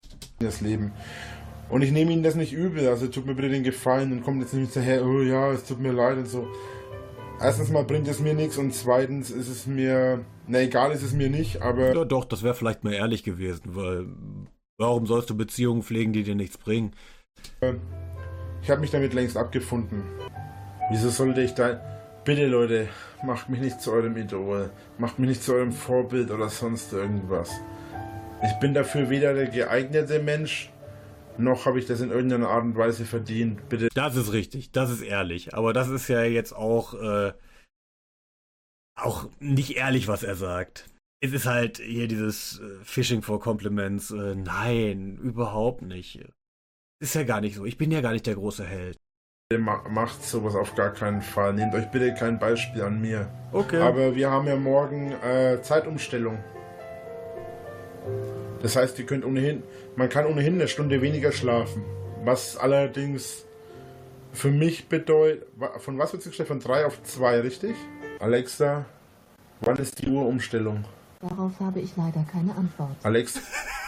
das Leben. Und ich nehme Ihnen das nicht übel, also tut mir bitte den Gefallen und kommt jetzt nicht hinterher, oh ja, es tut mir leid und so. Erstens mal bringt es mir nichts und zweitens ist es mir, egal ist es mir nicht, aber... Ja doch, das wäre vielleicht mal ehrlich gewesen, weil warum sollst du Beziehungen pflegen, die dir nichts bringen? Ich habe mich damit längst abgefunden. Wieso sollte ich da... Bitte Leute, macht mich nicht zu eurem Idol, macht mich nicht zu eurem Vorbild oder sonst irgendwas. Ich bin dafür weder der geeignete Mensch, noch habe ich das in irgendeiner Art und Weise verdient. Bitte. Das ist richtig, das ist ehrlich. Aber das ist ja jetzt auch nicht ehrlich, was er sagt. Es ist halt hier dieses Fishing for Compliments. Nein, überhaupt nicht. Ist ja gar nicht so. Ich bin ja gar nicht der große Held. Macht sowas auf gar keinen Fall. Nehmt euch bitte kein Beispiel an mir. Okay. Aber wir haben ja morgen Zeitumstellung. Das heißt, man kann ohnehin eine Stunde weniger schlafen. Was allerdings für mich bedeutet, von was wird es gestellt? Von 3 auf 2, richtig? Alexa, wann ist die Uhrumstellung? Darauf habe ich leider keine Antwort. Alexa.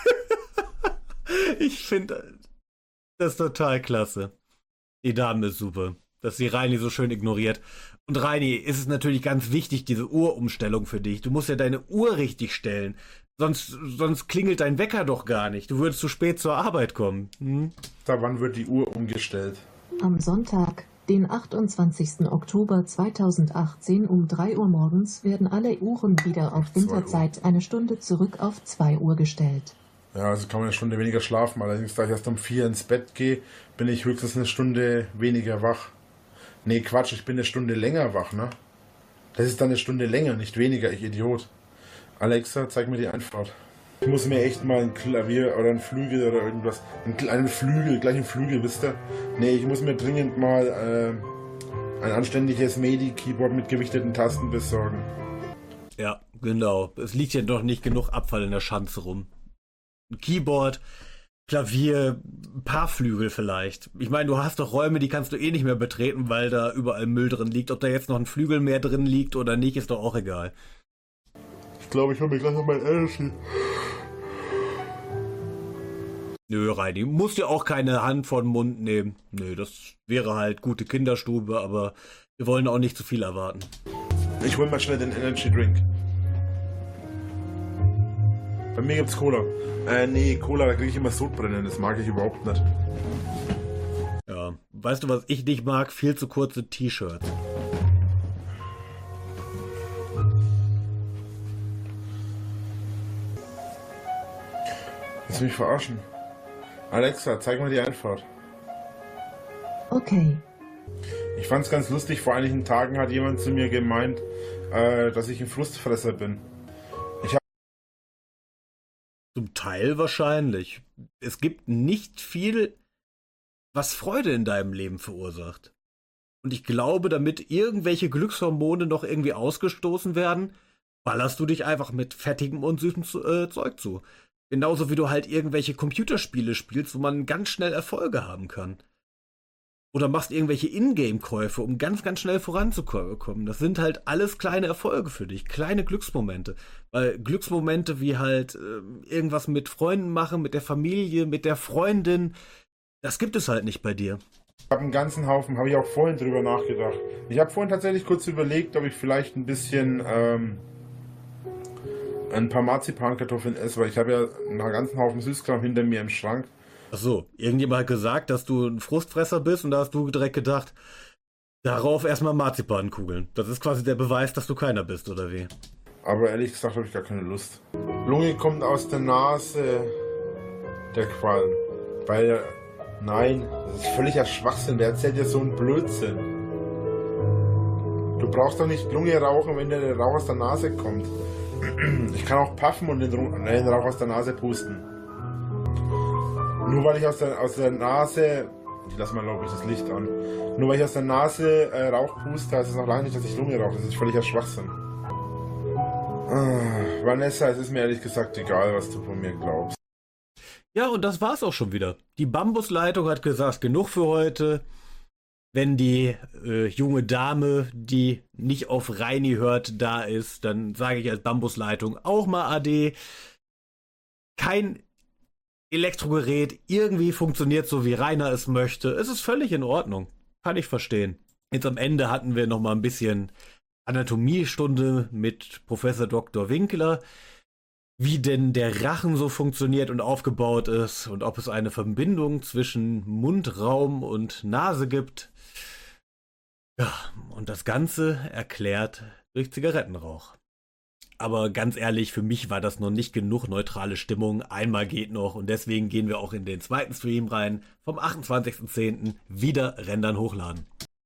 Ich finde das total klasse. Die Dame ist super, dass sie Reini so schön ignoriert. Und Reini, ist es natürlich ganz wichtig, diese Uhrumstellung für dich. Du musst ja deine Uhr richtig stellen. Sonst klingelt dein Wecker doch gar nicht. Du würdest zu spät zur Arbeit kommen. Wann wird die Uhr umgestellt? Am Sonntag, den 28. Oktober 2018 um 3 Uhr morgens werden alle Uhren wieder auf Winterzeit eine Stunde zurück auf 2 Uhr gestellt. Ja, also kann man eine Stunde weniger schlafen. Allerdings, da ich erst um 4 ins Bett gehe, bin ich höchstens eine Stunde weniger wach. Nee, Quatsch, ich bin eine Stunde länger wach, ne? Das ist dann eine Stunde länger, nicht weniger, ich Idiot. Alexa, zeig mir die Einfahrt. Ich muss mir echt mal ein Klavier oder ein Flügel oder irgendwas, einen Flügel, gleich einen Flügel, wisst ihr? Nee, ich muss mir dringend mal ein anständiges MIDI-Keyboard mit gewichteten Tasten besorgen. Ja, genau. Es liegt ja noch nicht genug Abfall in der Schanze rum. Ein Keyboard, Klavier, ein paar Flügel vielleicht. Ich meine, du hast doch Räume, die kannst du eh nicht mehr betreten, weil da überall Müll drin liegt. Ob da jetzt noch ein Flügel mehr drin liegt oder nicht, ist doch auch egal. Ich glaube, ich hole mir gleich noch mein Energy. Nö, Reini, musst dir auch keine Hand vor den Mund nehmen. Nö, das wäre halt gute Kinderstube, aber wir wollen auch nicht zu viel erwarten. Ich hol mal schnell den Energy Drink. Bei mir gibt's Cola. Nee, Cola, da kriege ich immer Sodbrennen, das mag ich überhaupt nicht. Ja, weißt du, was ich nicht mag? Viel zu kurze T-Shirts. Willst du mich verarschen? Alexa, zeig mal die Einfahrt. Okay. Ich fand's ganz lustig, vor einigen Tagen hat jemand zu mir gemeint, dass ich ein Frustfresser bin. Zum Teil wahrscheinlich. Es gibt nicht viel, was Freude in deinem Leben verursacht. Und ich glaube, damit irgendwelche Glückshormone noch irgendwie ausgestoßen werden, ballerst du dich einfach mit fettigem und süßem Zeug zu. Genauso wie du halt irgendwelche Computerspiele spielst, wo man ganz schnell Erfolge haben kann. Oder machst irgendwelche Ingame-Käufe, um ganz, ganz schnell voranzukommen. Das sind halt alles kleine Erfolge für dich, kleine Glücksmomente. Weil Glücksmomente wie halt irgendwas mit Freunden machen, mit der Familie, mit der Freundin, das gibt es halt nicht bei dir. Ich habe einen ganzen Haufen, habe ich auch vorhin drüber nachgedacht. Ich habe vorhin tatsächlich kurz überlegt, ob ich vielleicht ein bisschen ein paar Marzipankartoffeln esse, weil ich habe ja einen ganzen Haufen Süßkram hinter mir im Schrank. Ach so, irgendjemand hat gesagt, dass du ein Frustfresser bist und da hast du direkt gedacht, darauf erstmal Marzipankugeln. Das ist quasi der Beweis, dass du keiner bist, oder wie? Aber ehrlich gesagt habe ich gar keine Lust. Lunge kommt aus der Nase, der Qualm. Weil, nein, das ist völliger Schwachsinn, wer erzählt dir so einen Blödsinn? Du brauchst doch nicht Lunge rauchen, wenn der Rauch aus der Nase kommt. Ich kann auch puffen und den Rauch aus der Nase pusten. Nur weil ich aus der Nase, ich lasse mal glaube ich das Licht an, nur weil ich aus der Nase Rauch puste, heißt es noch lange nicht, dass ich Lunge rauche. Das ist völliger Schwachsinn. Vanessa, es ist mir ehrlich gesagt egal, was du von mir glaubst. Ja, und das war's auch schon wieder. Die Bambusleitung hat gesagt, genug für heute. Wenn die junge Dame, die nicht auf Reini hört, da ist, dann sage ich als Bambusleitung auch mal Ade. Kein Elektrogerät irgendwie funktioniert so, wie Rainer es möchte. Es ist völlig in Ordnung. Kann ich verstehen. Jetzt am Ende hatten wir noch mal ein bisschen Anatomiestunde mit Professor Dr. Winkler, wie denn der Rachen so funktioniert und aufgebaut ist und ob es eine Verbindung zwischen Mundraum und Nase gibt. Ja, und das Ganze erklärt durch Zigarettenrauch. Aber ganz ehrlich, für mich war das noch nicht genug neutrale Stimmung. Einmal geht noch und deswegen gehen wir auch in den zweiten Stream rein. Vom 28.10. wieder rendern hochladen.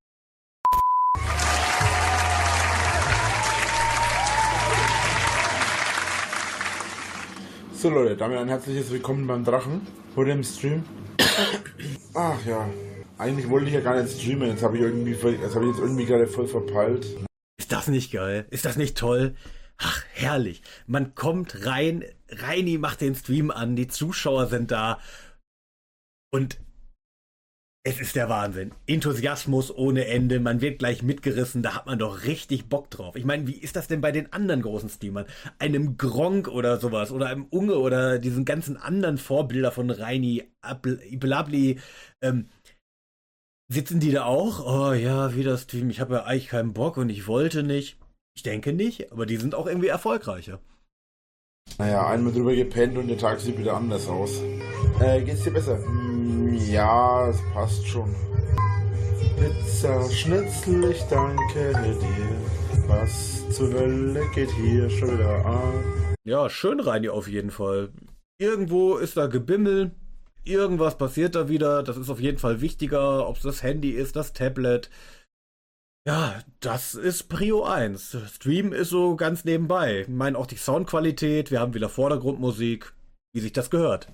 So Leute, damit ein herzliches Willkommen beim Drachen. Heute im Stream. Ach ja, eigentlich wollte ich ja gar nicht streamen. Jetzt habe ich jetzt irgendwie gerade voll verpeilt. Ist das nicht geil? Ist das nicht toll? Ach, herrlich. Man kommt rein, Reini macht den Stream an, die Zuschauer sind da und es ist der Wahnsinn. Enthusiasmus ohne Ende, man wird gleich mitgerissen, da hat man doch richtig Bock drauf. Ich meine, wie ist das denn bei den anderen großen Streamern? Einem Gronk oder sowas oder einem Unge oder diesen ganzen anderen Vorbilder von Reini, Blabli, sitzen die da auch? Oh ja, wieder Stream, ich habe ja eigentlich keinen Bock und ich wollte nicht. Ich denke nicht, aber die sind auch irgendwie erfolgreicher. Naja, einmal drüber gepennt und der Tag sieht wieder anders aus. Geht's dir besser? Ja, es passt schon. Pizza, Schnitzel, ich danke dir. Was zur Hölle geht hier schon wieder an? Ja, schön Reini auf jeden Fall. Irgendwo ist da Gebimmel, irgendwas passiert da wieder. Das ist auf jeden Fall wichtiger, ob es das Handy ist, das Tablet. Ja, das ist Prio 1. Stream ist so ganz nebenbei. Ich meine auch die Soundqualität, wir haben wieder Vordergrundmusik, wie sich das gehört.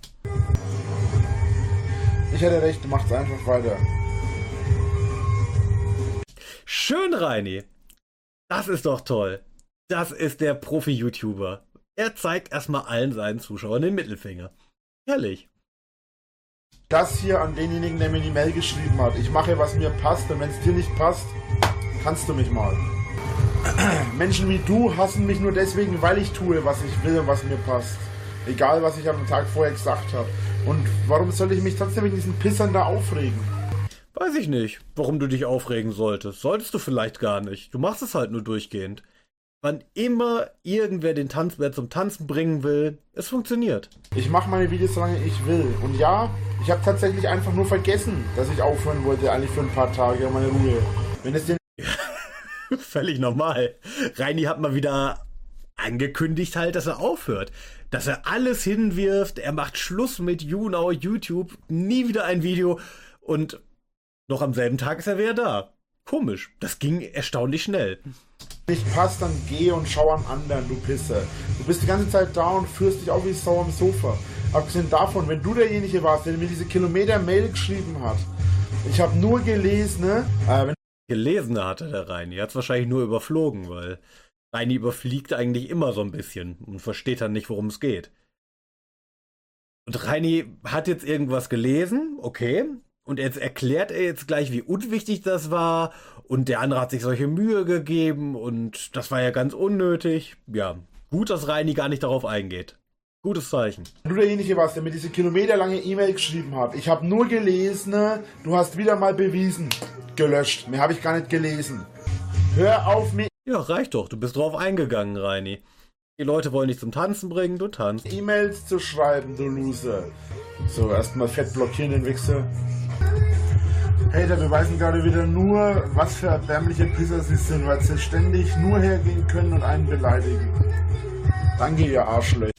Ich hatte recht, du machst einfach weiter. Schön, Reini. Das ist doch toll. Das ist der Profi-YouTuber. Er zeigt erstmal allen seinen Zuschauern den Mittelfinger. Herrlich. Das hier an denjenigen, der mir die Mail geschrieben hat. Ich mache, was mir passt und wenn es dir nicht passt, kannst du mich mal. Menschen wie du hassen mich nur deswegen, weil ich tue, was ich will und was mir passt. Egal, was ich am Tag vorher gesagt habe. Und warum soll ich mich trotzdem mit diesen Pissern da aufregen? Weiß ich nicht, warum du dich aufregen solltest. Solltest du vielleicht gar nicht. Du machst es halt nur durchgehend. Wann immer irgendwer den Tanzbär zum Tanzen bringen will, es funktioniert. Ich mache meine Videos, solange ich will. Und ja, ich habe tatsächlich einfach nur vergessen, dass ich aufhören wollte, eigentlich für ein paar Tage meine Ruhe. Wenn es dir Völlig normal. Reini hat mal wieder angekündigt halt, dass er aufhört. Dass er alles hinwirft, er macht Schluss mit YouNow, YouTube, nie wieder ein Video und noch am selben Tag ist er wieder da. Komisch, das ging erstaunlich schnell. nicht passt, dann geh und schau an anderen, du Pisser. Du bist die ganze Zeit da und führst dich auf wie Sau am Sofa. Abgesehen davon, wenn du derjenige warst, der mir diese Kilometer-Mail geschrieben hat, ich habe nur gelesen, Gelesen hatte der Reini, er hat es wahrscheinlich nur überflogen, weil Reini überfliegt eigentlich immer so ein bisschen und versteht dann nicht, worum es geht. Und Reini hat jetzt irgendwas gelesen, okay, und jetzt erklärt er jetzt gleich, wie unwichtig das war und der andere hat sich solche Mühe gegeben und das war ja ganz unnötig. Ja, gut, dass Reini gar nicht darauf eingeht. Gutes Zeichen. wenn du derjenige warst, der mir diese kilometerlange E-Mail geschrieben hat, ich habe nur gelesen, du hast wieder mal bewiesen, gelöscht, mehr habe ich gar nicht gelesen. Hör auf, mir Ja, reicht doch, du bist drauf eingegangen, Reini. Die Leute wollen dich zum Tanzen bringen, du tanzt. E-Mails zu schreiben, du Loser. So, erstmal fett blockieren den Wichser. Hater beweisen gerade wieder nur, was für erbärmliche Pisser sie sind, weil sie ständig nur hergehen können und einen beleidigen. Danke, ihr Arschlöcher.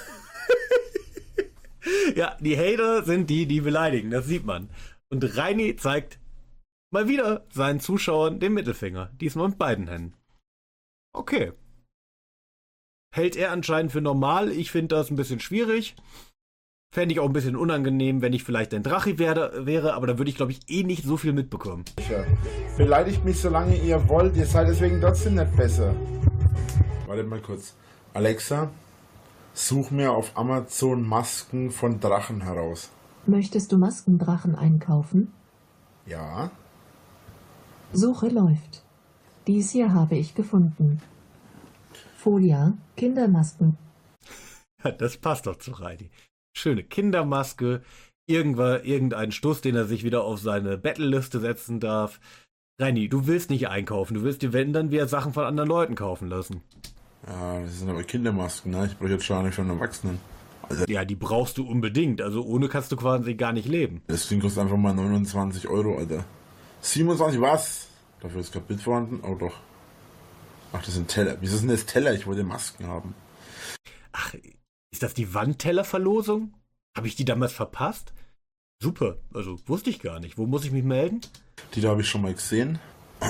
Ja, die Hater sind die, die beleidigen, das sieht man. Und Reini zeigt mal wieder seinen Zuschauern den Mittelfinger, diesmal mit beiden Händen. Okay. Hält er anscheinend für normal, ich finde das ein bisschen schwierig. Fände ich auch ein bisschen unangenehm, wenn ich vielleicht ein Drachi wäre, aber da würde ich, glaube ich, eh nicht so viel mitbekommen. Beleidigt mich, solange ihr wollt, ihr seid deswegen trotzdem nicht besser. Wartet mal kurz. Alexa, such mir auf Amazon Masken von Drachen heraus. Möchtest du Maskendrachen einkaufen? Ja. Suche läuft. Dies hier habe ich gefunden. Folia, Kindermasken. Das passt doch zu Reini. schöne Kindermaske, irgendeinen Stuss, den er sich wieder auf seine Bettelliste setzen darf. Reini, du willst nicht einkaufen, du willst dir, wenn, dann wieder Sachen von anderen Leuten kaufen lassen. Ja, das sind aber Kindermasken, ne? Ich brauche jetzt schon nicht für einen Erwachsenen. Also, Ja, die brauchst du unbedingt, also ohne kannst du quasi gar nicht leben. das Ding kostet einfach mal 29 Euro, Alter. 27, was? Dafür ist kein Bild vorhanden? Oh doch. Ach, das sind Teller. Wieso sind das Teller? Ich wollte Masken haben. Ach, ist das die Wandtellerverlosung? Habe ich die damals verpasst? Super, also wusste ich gar nicht. Wo muss ich mich melden? Die da habe ich schon mal gesehen.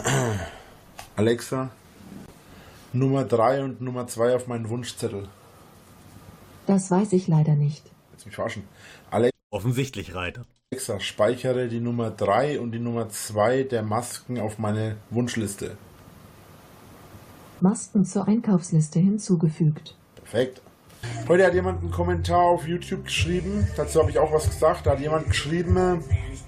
Alexa, Nummer 3 und Nummer 2 auf meinen Wunschzettel. Das weiß ich leider nicht. Jetzt mich verarschen. Offensichtlich, Reiter. Alexa, speichere die Nummer 3 und die Nummer 2 der Masken auf meine Wunschliste. Masken zur Einkaufsliste hinzugefügt. Perfekt. Heute hat jemand einen Kommentar auf YouTube geschrieben. Dazu habe ich auch was gesagt. Da hat jemand geschrieben,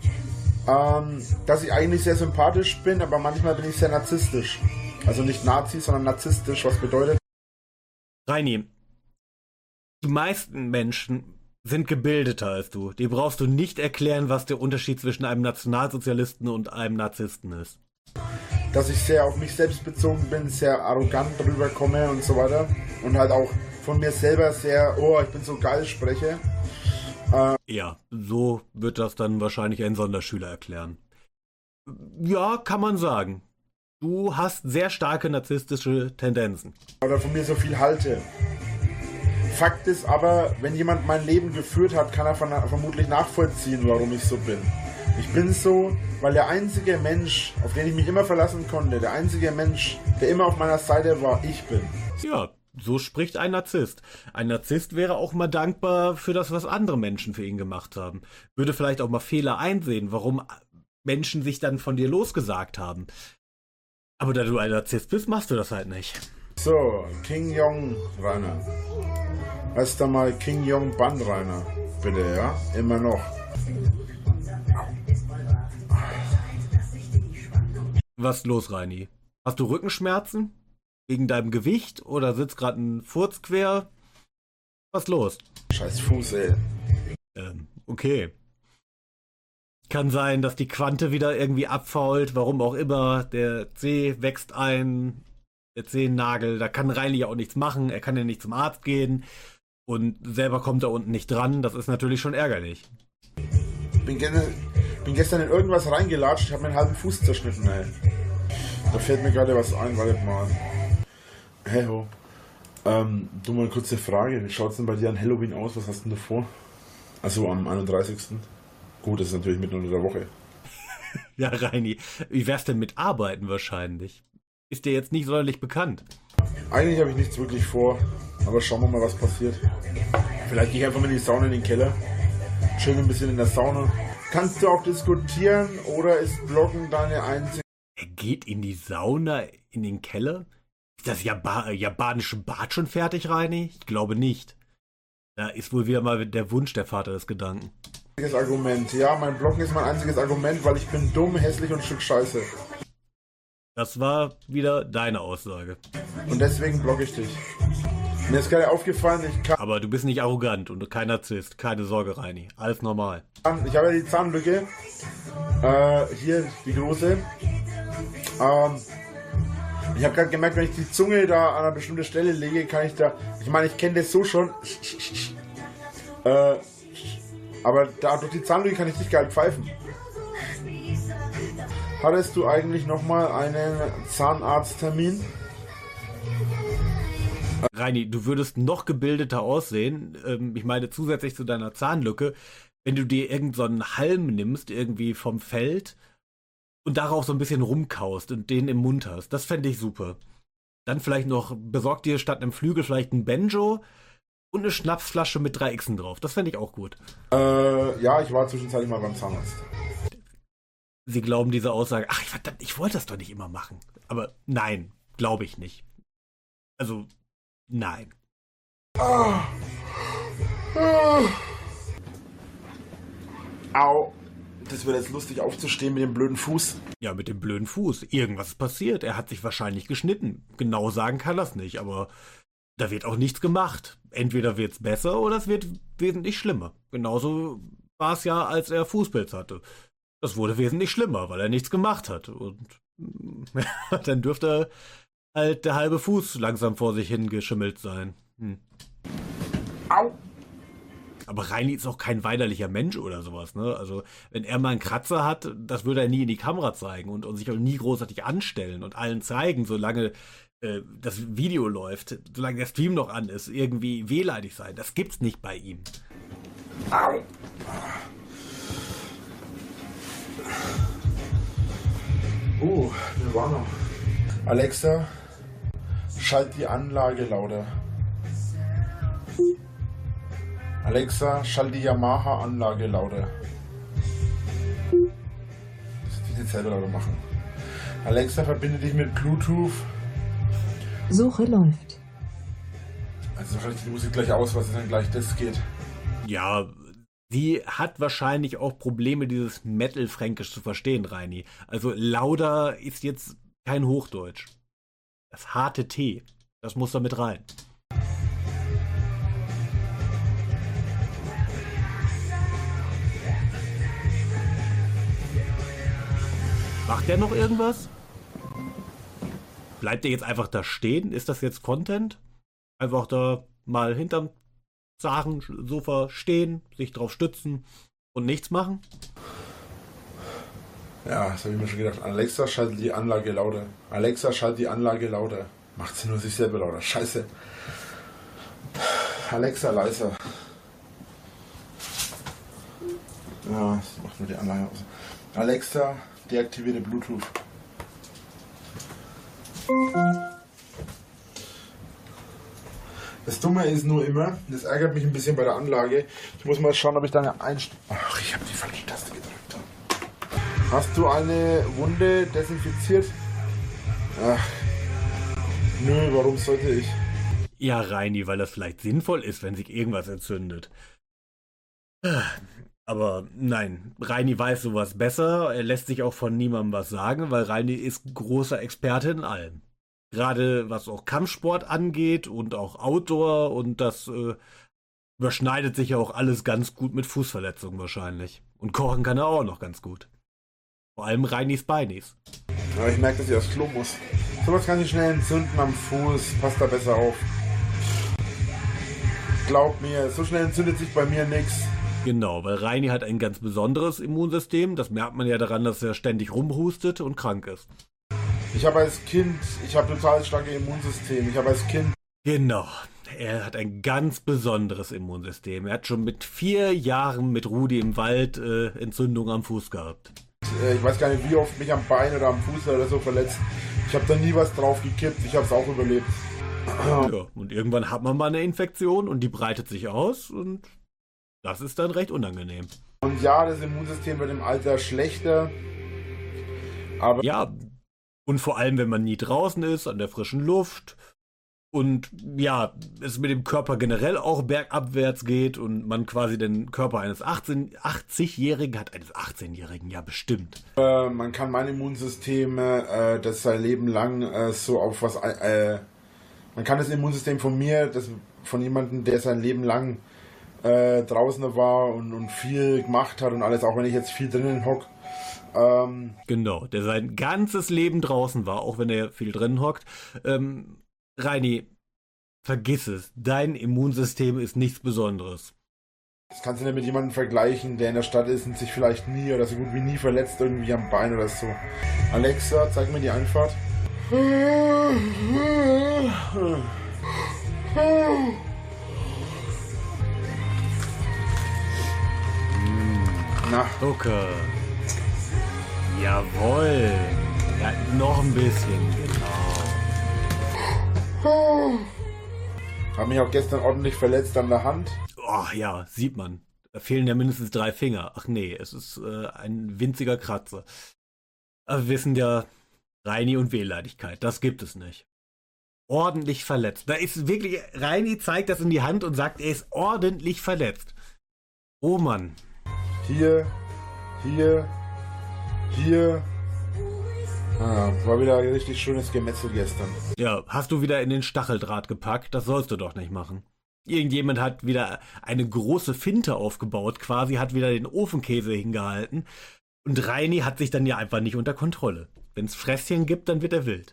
dass ich eigentlich sehr sympathisch bin, aber manchmal bin ich sehr narzisstisch. Also nicht Nazi, sondern narzisstisch. Was bedeutet? Reini, die meisten Menschen sind gebildeter als du. Dir brauchst du nicht erklären, was der Unterschied zwischen einem Nationalsozialisten und einem Narzissten ist. Dass ich sehr auf mich selbst bezogen bin, sehr arrogant rüberkomme und so weiter. Und halt auch von mir selber sehr, oh, ich bin so geil spreche. Ja, so wird das dann wahrscheinlich ein Sonderschüler erklären. Ja, kann man sagen. Du hast sehr starke narzisstische Tendenzen. Oder von mir so viel halte. Fakt ist aber, wenn jemand mein Leben geführt hat, kann er vermutlich nachvollziehen, warum ich so bin. Ich bin so, weil der einzige Mensch, auf den ich mich immer verlassen konnte, der einzige Mensch, der immer auf meiner Seite war, ich bin. Ja, so spricht ein Narzisst. Ein Narzisst wäre auch mal dankbar für das, was andere Menschen für ihn gemacht haben. Würde vielleicht auch mal Fehler einsehen, warum Menschen sich dann von dir losgesagt haben. Aber da du ein Narzisst bist, machst du das halt nicht. So, King Yong Rainer. Erst einmal King Yong Ban Rainer. Bitte, ja? Immer noch. Was ist los, Reini? Hast du Rückenschmerzen? Wegen deinem Gewicht? Oder sitzt gerade ein Furz quer? Was ist los? Scheiß Fuß, ey. Okay. Kann sein, dass die Quante wieder irgendwie abfault, warum auch immer. Der Zeh wächst ein, der Zehennagel, da kann Reini ja auch nichts machen, er kann ja nicht zum Arzt gehen und selber kommt er unten nicht dran, das ist natürlich schon ärgerlich. Bin gestern in irgendwas reingelatscht, habe meinen halben Fuß zerschnitten, ey. Da fällt mir gerade was ein, wartet mal. Hey ho. Du, mal eine kurze Frage, wie schaut's denn bei dir an Halloween aus, was hast du denn da vor? Also am 31. Gut, das ist natürlich mitten unter der Woche. Ja, Reini, wie wär's denn mit Arbeiten wahrscheinlich? Ist dir jetzt nicht sonderlich bekannt. Eigentlich habe ich nichts wirklich vor, aber schauen wir mal, was passiert. Vielleicht gehe ich einfach mal in die Sauna in den Keller. Chill ein bisschen in der Sauna. Kannst du auch diskutieren oder ist Bloggen deine einzige... Er geht in die Sauna, in den Keller? Ist das japanische Bad schon fertig, Reini? Ich glaube nicht. Da ist wohl wieder mal der Wunsch der Vater des Gedanken. Argument. Ja, mein Bloggen ist mein einziges Argument, weil ich bin dumm, hässlich und ein Stück Scheiße. Das war wieder deine Aussage. Und deswegen blogge ich dich. Mir ist gerade aufgefallen, Aber du bist nicht arrogant und kein Narzisst. Keine Sorge, Reini. Alles normal. ich habe ja die Zahnlücke. Hier, die große. Ich habe gerade gemerkt, wenn ich die Zunge da an einer bestimmten Stelle lege, kann ich da... Ich meine, ich kenne das so schon. Aber da durch die Zahnlücke kann ich nicht geil pfeifen. Hattest du eigentlich nochmal einen Zahnarzttermin? Reini, du würdest noch gebildeter aussehen, ich meine zusätzlich zu deiner Zahnlücke, wenn du dir irgend so einen Halm nimmst, irgendwie vom Feld und darauf so ein bisschen rumkaust und den im Mund hast. Das fände ich super. Dann vielleicht noch, besorg dir statt einem Flügel vielleicht ein Banjo und eine Schnapsflasche mit 3 Xen drauf. Das fände ich auch gut. Ja, ich war zwischenzeitlich mal beim Zahnarzt. Sie glauben diese Aussage, ach verdammt, ich wollte das doch nicht immer machen. Aber nein, glaube ich nicht. Also, nein. Au. Das wird jetzt lustig aufzustehen mit dem blöden Fuß. Ja, mit dem blöden Fuß. Irgendwas ist passiert. Er hat sich wahrscheinlich geschnitten. Genau sagen kann das nicht, aber da wird auch nichts gemacht. Entweder wird's besser oder es wird wesentlich schlimmer. Genauso war es ja, als er Fußpilz hatte. Das wurde wesentlich schlimmer, weil er nichts gemacht hat. Und dann dürfte halt der halbe Fuß langsam vor sich hingeschimmelt sein. Au! Aber Reini ist auch kein weinerlicher Mensch oder sowas, ne? Also, wenn er mal einen Kratzer hat, das würde er nie in die Kamera zeigen und sich auch nie großartig anstellen und allen zeigen, solange das Video läuft, solange der Stream noch an ist, irgendwie wehleidig sein. Das gibt's nicht bei ihm. Au! Nirvana. Alexa, schalt die Anlage lauter. Alexa, schalt die Yamaha-Anlage lauter. Das will ich jetzt selber lauter machen. Alexa, verbinde dich mit Bluetooth. Suche läuft. Also wahrscheinlich die Musik gleich aus, was ist dann gleich das geht. Ja, sie hat wahrscheinlich auch Probleme, dieses Metal-Fränkisch zu verstehen, Reini. Also lauter ist jetzt kein Hochdeutsch. Das harte T, das muss da mit rein. Macht der noch irgendwas? Bleibt der jetzt einfach da stehen? Ist das jetzt Content? Einfach da mal hinterm Zarensofa stehen, sich drauf stützen und nichts machen? Ja, das habe ich mir schon gedacht. Alexa, schalte die Anlage lauter. Alexa, schalte die Anlage lauter. Macht sie nur sich selber lauter. Scheiße. Alexa, leiser. Ja, das macht nur die Anlage aus. Alexa, deaktiviere Bluetooth. Das Dumme ist nur immer, das ärgert mich ein bisschen bei der Anlage. Ich muss mal schauen, ob ich da eine Einstellung... Ach, ich habe die falsche Taste gedrückt. Hast du eine Wunde desinfiziert? Ach, nö, warum sollte ich? Ja, Reini, weil das vielleicht sinnvoll ist, wenn sich irgendwas entzündet. Aber nein, Reini weiß sowas besser. Er lässt sich auch von niemandem was sagen, weil Reini ist großer Experte in allem. Gerade was auch Kampfsport angeht und auch Outdoor und das überschneidet sich ja auch alles ganz gut mit Fußverletzungen wahrscheinlich. Und kochen kann er auch noch ganz gut. Vor allem Reinis Beinis. Ja, ich merke, dass ich aufs Klo muss. Sowas kann ich schnell entzünden am Fuß. Passt da besser auf. Glaub mir, so schnell entzündet sich bei mir nichts. Genau, weil Reini hat ein ganz besonderes Immunsystem. Das merkt man ja daran, dass er ständig rumhustet und krank ist. Ich habe als Kind, total starke Immunsystem. Ich habe als Kind... Genau, er hat ein ganz besonderes Immunsystem. Er hat schon mit 4 Jahren mit Rudi im Wald Entzündung am Fuß gehabt. Ich weiß gar nicht, wie oft mich am Bein oder am Fuß oder so verletzt. Ich habe da nie was drauf gekippt. Ich habe es auch überlebt. Ja, und irgendwann hat man mal eine Infektion und die breitet sich aus und das ist dann recht unangenehm. Und ja, das Immunsystem wird im Alter schlechter. Aber ja, und vor allem, wenn man nie draußen ist, an der frischen Luft und ja, es mit dem Körper generell auch bergabwärts geht und man quasi den Körper eines 80-Jährigen hat, eines 18-Jährigen, ja bestimmt. Man kann mein Immunsystem, das sein Leben lang so auf was... man kann das Immunsystem von mir, das von jemandem, der sein Leben lang draußen war und viel gemacht hat und alles, auch wenn ich jetzt viel drinnen hocke. Genau, der sein ganzes Leben draußen war, auch wenn er viel drinnen hockt. Reini, vergiss es, dein Immunsystem ist nichts Besonderes. Das kannst du nicht mit jemandem vergleichen, der in der Stadt ist und sich vielleicht nie oder so gut wie nie verletzt irgendwie am Bein oder so. Alexa, zeig mir die Einfahrt. Na. Okay. Jawohl. Ja, noch ein bisschen, genau. Hab mich auch gestern ordentlich verletzt an der Hand. Oh ja, sieht man. Da fehlen ja mindestens 3 Finger. Ach nee, es ist ein winziger Kratzer. Aber wir wissen ja, Reini und Wehleidigkeit, das gibt es nicht. Ordentlich verletzt. Da ist wirklich, Reini zeigt das in die Hand und sagt, er ist ordentlich verletzt. Oh Mann. Hier. War wieder ein richtig schönes Gemetzel gestern. Ja, hast du wieder in den Stacheldraht gepackt? Das sollst du doch nicht machen. Irgendjemand hat wieder eine große Finte aufgebaut, quasi hat wieder den Ofenkäse hingehalten. Und Reini hat sich dann ja einfach nicht unter Kontrolle. Wenn es Fresschen gibt, dann wird er wild.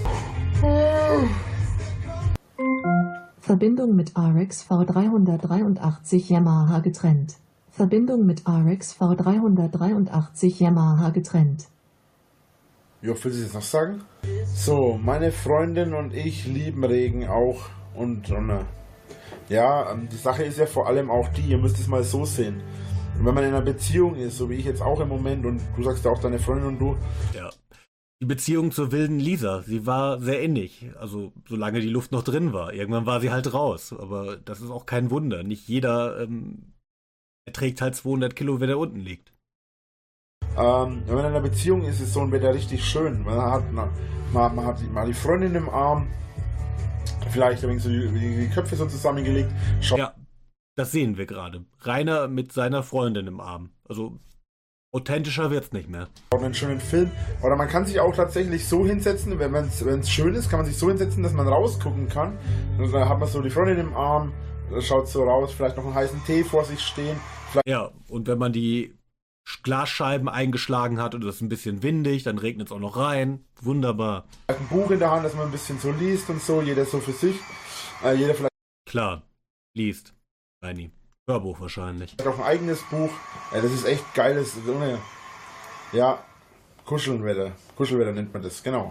Verbindung mit RX V383 Yamaha getrennt. Verbindung mit RX V383 Yamaha getrennt. Jo, willst du jetzt noch sagen? So, meine Freundin und ich lieben Regen auch. Und ja, die Sache ist ja vor allem auch die, ihr müsst es mal so sehen. Wenn man in einer Beziehung ist, so wie ich jetzt auch im Moment, und du sagst ja auch deine Freundin und du. Ja. Die Beziehung zur wilden Lisa, sie war sehr innig. Also, solange die Luft noch drin war. Irgendwann war sie halt raus. Aber das ist auch kein Wunder. Nicht jeder erträgt halt 200 Kilo, wenn er unten liegt. Wenn man in einer Beziehung ist, ist so ein Wetter richtig schön. Man hat die Freundin im Arm, vielleicht ein wenig so die Köpfe so zusammengelegt. Ja, das sehen wir gerade. Rainer mit seiner Freundin im Arm. Also authentischer wird's nicht mehr. Einen schönen Film. Oder man kann sich auch tatsächlich so hinsetzen, wenn es schön ist, kann man sich so hinsetzen, dass man rausgucken kann. Und dann hat man so die Freundin im Arm, schaut so raus, vielleicht noch einen heißen Tee vor sich stehen. Ja, und wenn man die Glasscheiben eingeschlagen hat und es ist ein bisschen windig, dann regnet es auch noch rein. Wunderbar. Ein Buch in der Hand, das man ein bisschen so liest und so, jeder so für sich. Jeder vielleicht Klar, liest. Reini. Hörbuch wahrscheinlich. auch ein eigenes Buch. Das ist echt geiles, ja, Kuschelwetter. Kuschelwetter nennt man das, genau.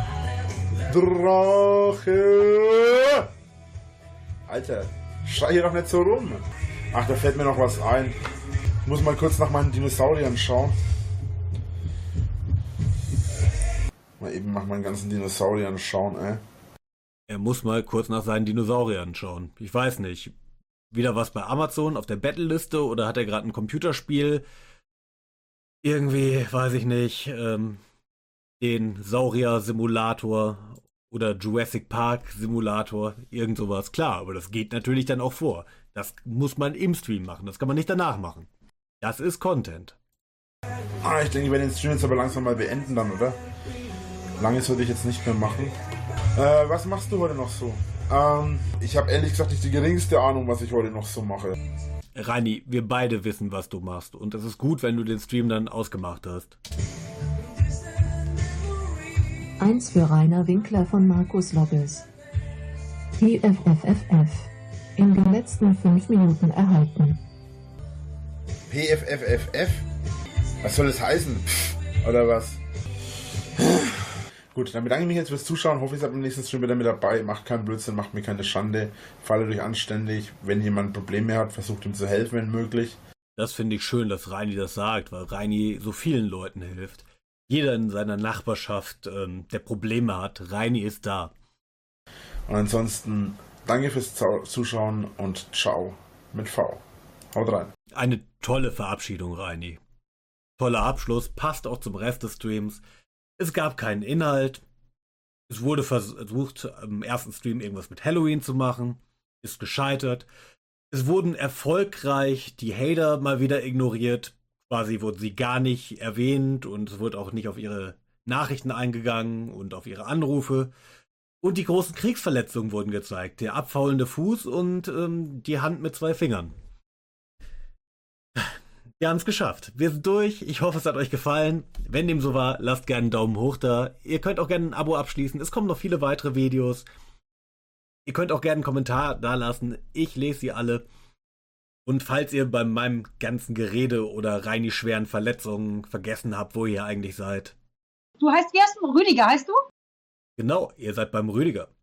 Drache! Alter, schrei hier doch nicht so rum. Ach, da fällt mir noch was ein. Ich muss mal kurz nach meinen Dinosauriern schauen. Mal eben nach meinen ganzen Dinosauriern schauen, Er muss mal kurz nach seinen Dinosauriern schauen. Ich weiß nicht. Wieder was bei Amazon auf der Battle-Liste oder hat er gerade ein Computerspiel? Irgendwie, weiß ich nicht, den Saurier-Simulator oder Jurassic Park-Simulator, irgend sowas. Klar, aber das geht natürlich dann auch vor. Das muss man im Stream machen, das kann man nicht danach machen. Das ist Content. Ich denke, wir werden den Stream jetzt aber langsam mal beenden dann, oder? Langes würde ich jetzt nicht mehr machen. Was machst du heute noch so? Ich habe ehrlich gesagt nicht die geringste Ahnung, was ich heute noch so mache. Reini, wir beide wissen, was du machst. Und es ist gut, wenn du den Stream dann ausgemacht hast. 1 für Rainer Winkler von Markus Lobbes. PFFFF. In den letzten 5 Minuten erhalten. PFFFF? Was soll das heißen? Oder was? Gut, dann bedanke ich mich jetzt fürs Zuschauen. Hoffe, ihr seid beim nächsten Stream wieder mit dabei. Macht keinen Blödsinn, macht mir keine Schande. Fallet euch anständig. Wenn jemand Probleme hat, versucht ihm zu helfen, wenn möglich. Das finde ich schön, dass Reini das sagt, weil Reini so vielen Leuten hilft. Jeder in seiner Nachbarschaft, der Probleme hat, Reini ist da. Und ansonsten danke fürs Zuschauen und ciao mit V. Haut rein. Eine tolle Verabschiedung, Reini. Toller Abschluss, passt auch zum Rest des Streams. Es gab keinen Inhalt. Es wurde versucht, im ersten Stream irgendwas mit Halloween zu machen. Ist gescheitert. Es wurden erfolgreich die Hater mal wieder ignoriert. Quasi wurden sie gar nicht erwähnt und es wurde auch nicht auf ihre Nachrichten eingegangen und auf ihre Anrufe. Und die großen Kriegsverletzungen wurden gezeigt. Der abfaulende Fuß und die Hand mit 2 Fingern. Wir haben es geschafft. Wir sind durch. Ich hoffe, es hat euch gefallen. Wenn dem so war, lasst gerne einen Daumen hoch da. Ihr könnt auch gerne ein Abo abschließen. Es kommen noch viele weitere Videos. Ihr könnt auch gerne einen Kommentar da lassen. Ich lese sie alle. Und falls ihr bei meinem ganzen Gerede oder Reini schweren Verletzungen vergessen habt, wo ihr eigentlich seid. Du heißt, wie heißt du? Rüdiger heißt du? Genau, ihr seid beim Rüdiger.